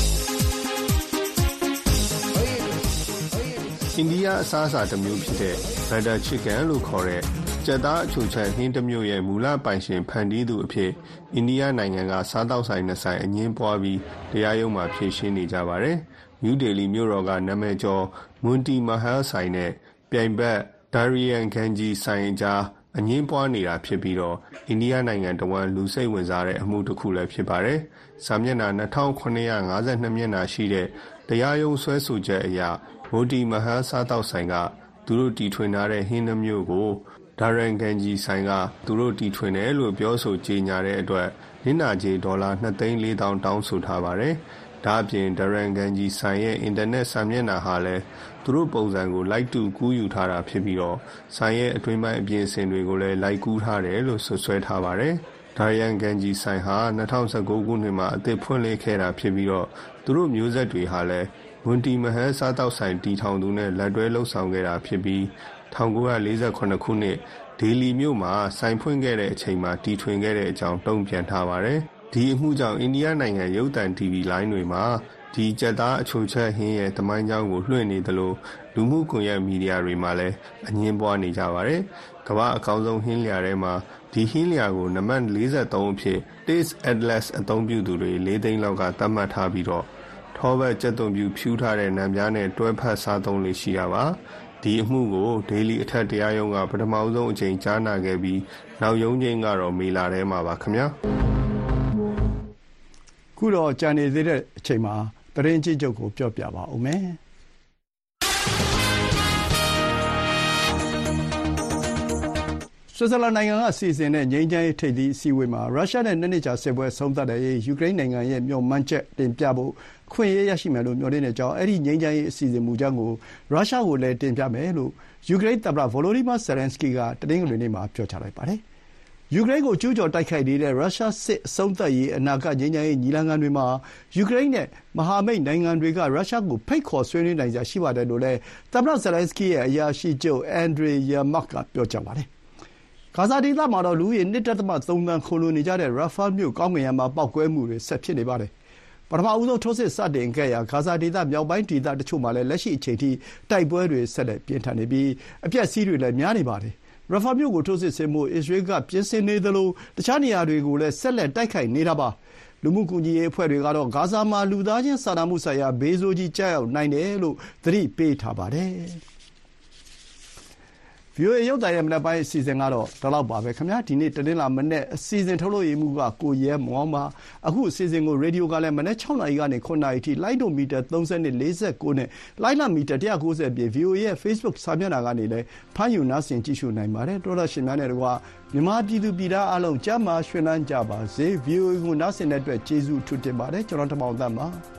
အိန္ဒိယအစားအစာတစ်မျိုးဖြစ်တဲ့ butter chicken လို့ခေါ်တဲ့ကြက်သားအချိုချက်ဟင်းတစ်မျိုးရဲ့မူလပိုင်ရှင်ဖန်တီးသူအဖြစ်အိန္ဒိယနိုင်ငံကစားတောက်ဆိုင်နှစ်ဆိုင်အငင်းပွားပြီးတရားရုံးမှာဖြေရှင်းနေကြပါတယ်။ New Delhi မြို့တော်ကနာမည်ကျော် Monty Mahal ဆိုင်နဲ့ပြိုင်ဘက် Daryan Ganji ဆိုင်ကြားအငင်းပွားနေတာဖြစ်ပြီးတော့အိန္ဒိယနိုင်ငံတဝန်းလူစိတ်ဝင်စားတဲ့အမှုတစ်ခုလည်းဖြစ်ပါတယ်။စာမျက်နှာ2952မျက်နှာရှိတဲ့တရားရုံးဆွဲဆိုချက်အရ Monty Mahal စားတောက်ဆိုင်ကသူတို့တီထွင်ထားတဲ့ဟင်းနှမျိုးကိုဒါရန်ကန်ဂျီဆိုင်ကသူတို့တီထွင်တယ်လို့ပြောဆိုကြေညာတဲ့အတွက်နစ်နာကြေး$2,400,000တောင်းဆိုထားပါတယ်။ဒါအပြင်ဒါရန်ကန်ဂျီဆိုင်ရဲ့အင်တာနက်စာမျက်နှာဟာလည်းသူတို့ပုံစံကိုလိုက်တူကူးယူထားတာဖြစ်ပြီးတော့ဆိုင်ရဲ့အတွင်းပိုင်းအပြင်အစင်တွေကိုလည်းလိုက်ကူးထားတယ်လို့ဆွဆွဲထားပါတယ်။ဒါရန်ကန်ဂျီဆိုင်ဟာ2019ခုနှစ်မှာအသစ်ဖွင့်လှစ်ခဲ့တာဖြစ်ပြီးတော့သူတို့မျိုးဆက်တွေဟာလည်းဝန်တီမဟန်စားတောက်ဆိုင်တီထောင်သူနဲ့လက်တွဲလှုပ်ဆောင်ခဲ့တာဖြစ်ပြီး1948ခုနှစ်ဒေလီမြို့မှာဆိုင်ဖွင့်ခဲ့တဲ့အချိန်မှာတီထွင်ခဲ့တဲ့အကြောင်းတုံ့ပြန်ထားပါတယ်။ဒီအမှုကြောင့်အိန္ဒိယနိုင်ငံရုပ်သံ TV လိုင်းတွေမှာဒီကြက်သားအချိုချက်ဟင်းရဲ့သမိုင်းကြောင်းကိုလွှင့်နေသလိုလူမှုကွန်ရက်မီဒီယာတွေမှာလည်းအငင်းပွားနေကြပါတယ်။ကမ္ဘာအကောင်းဆုံးဟင်းလျာထဲမှာဒီဟင်းလျာကိုနံပါတ်43အဖြစ် Taste Atlas အသုံးပြုသူတွေ4သိန်းလောက်ကသတ်မှတ်ထားပြီးတော့ထောဘက်ကြက်သွန်ပြူဖြူးထားတဲ့နံပြားနဲ့တွဲဖက်စားသုံးလေးရှိတာပါဒီအမှုကိုဒေလီအထက်တရားရုံးကပထမဆုံးအကြိမ်ကြားနာခဲ့ပြီးနောက်ရုံးချိန်ကတော့မေလထဲမှာပါခင်ဗျာခုတော့ကြံနေသေးတဲ့အချိန်မှာသတင်းကြည့်ချုပ်ကိုပြောပြပါဦးမယ်ဆွစ်ဇာလန်နိုင်ငံကစီစဉ်တဲ့ငြိမ်းချမ်းရေးထိပ်သီးအစည်းအဝေးမှာရုရှားနဲ့နှစ်ကြာစစ်ပွဲဆုံးသတ်တဲ့ယူကရိန်းနိုင်ငံရဲ့မျှော်မှန်းချက်တင်ပြဖို့အခွင့်အရေးရရှိမယ်လို့မျှော်လင့်တဲ့အကြောင်းအဲ့ဒီငြိမ်းချမ်းရေးအစီအစဉ်မူကြမ်းကိုရုရှားကိုလည်းတင်ပြမယ်လို့ယူကရိန်းသမ္မတဗိုလိုဒီမာဇယ်လန်စကီကတနင်္ဂနွေနေ့မှာပြောကြားလိုက်ပါတယ်။ယူကရိန်းကိုကျူးကျော်တိုက်ခိုက်နေတဲ့ရုရှားစစ်အဆုံးသတ်ရေးအနာဂတ်ငြိမ်းချမ်းရေးညီလာခံတွေမှာယူကရိန်းနဲ့မဟာမိတ်နိုင်ငံတွေကရုရှားကိုဖိတ်ခေါ်ဆွေးနွေးနိုင်ကြရှိပါတယ်လို့လည်းသမ္မတဇယ်လန်စကီရဲ့အရာရှိချုပ်အန်ဒရေယာမတ်ကပြောကြားပါတယ်ဂါဇာဒေသမှာတော့လူဦးရေ 1.3 သန်းခိုလှုံနေကြတဲ့ရာဖာမြို့ကောင်းကင်ယံမှာပေါက်ကွဲမှုတွေဆက်ဖြစ်နေပါတယ်။ပထမဦးဆုံးထိုးစစ်စတင်ခဲ့ရာဂါဇာဒေသမြောက်ပိုင်းဒေသတချို့မှာလည်းလက်ရှိအချိန်ထိတိုက်ပွဲတွေဆက်လက်ပြင်းထန်နေပြီးအပျက်စီးတွေလည်းများနေပါတယ်။ရာဖာမြို့ကိုထိုးစစ်ဆင်မှုအစ္စရေးကပြင်ဆင်နေသလိုတခြားနေရာတွေကိုလည်းဆက်လက်တိုက်ခိုက်နေတာပါ။လူမှုကူညီရေးအဖွဲ့တွေကတော့ဂါဇာမှာလူသားချင်းစာနာမှုဆိုင်ရာဘေးဆိုးကြီးကျရောက်နိုင်တယ်လို့သတိပေးထားပါတယ်။ VOA ရုပ်သံရဲ့မနက်ပိုင်းအစီအစဉ်ကတော့ဒီလောက်ပါပဲခင်ဗျာဒီနေ့တနင်္လာမနေ့အစီအစဉ်ထုတ်လွှင့်ရေးမှူးကကိုရဲမောင်ပါအခုအစီအစဉ်ကိုရေဒီယိုကလည်းမနေ့6နာရီကနေ9နာရီထိလိုင်းဒိုမီတာ30နဲ့49နဲ့လိုင်းလမီတာ190ပြည့် VOA ရဲ့ Facebook စာမျက်နှာကနေလည်းဖမ်းယူနားဆင်ကြည့်ရှုနိုင်ပါတယ်တော်တော်ရှင်များနဲ့တကွာမြန်မာပြည်သူပြည်သားအလုံးကျမ်းမာရွှင်လန်းကြပါစေ VOA ကိုနားဆင်တဲ့အတွက်ကျေးဇူးထူးတင်ပါတယ်ကျွန်တော်တမောင်သတ်ပါ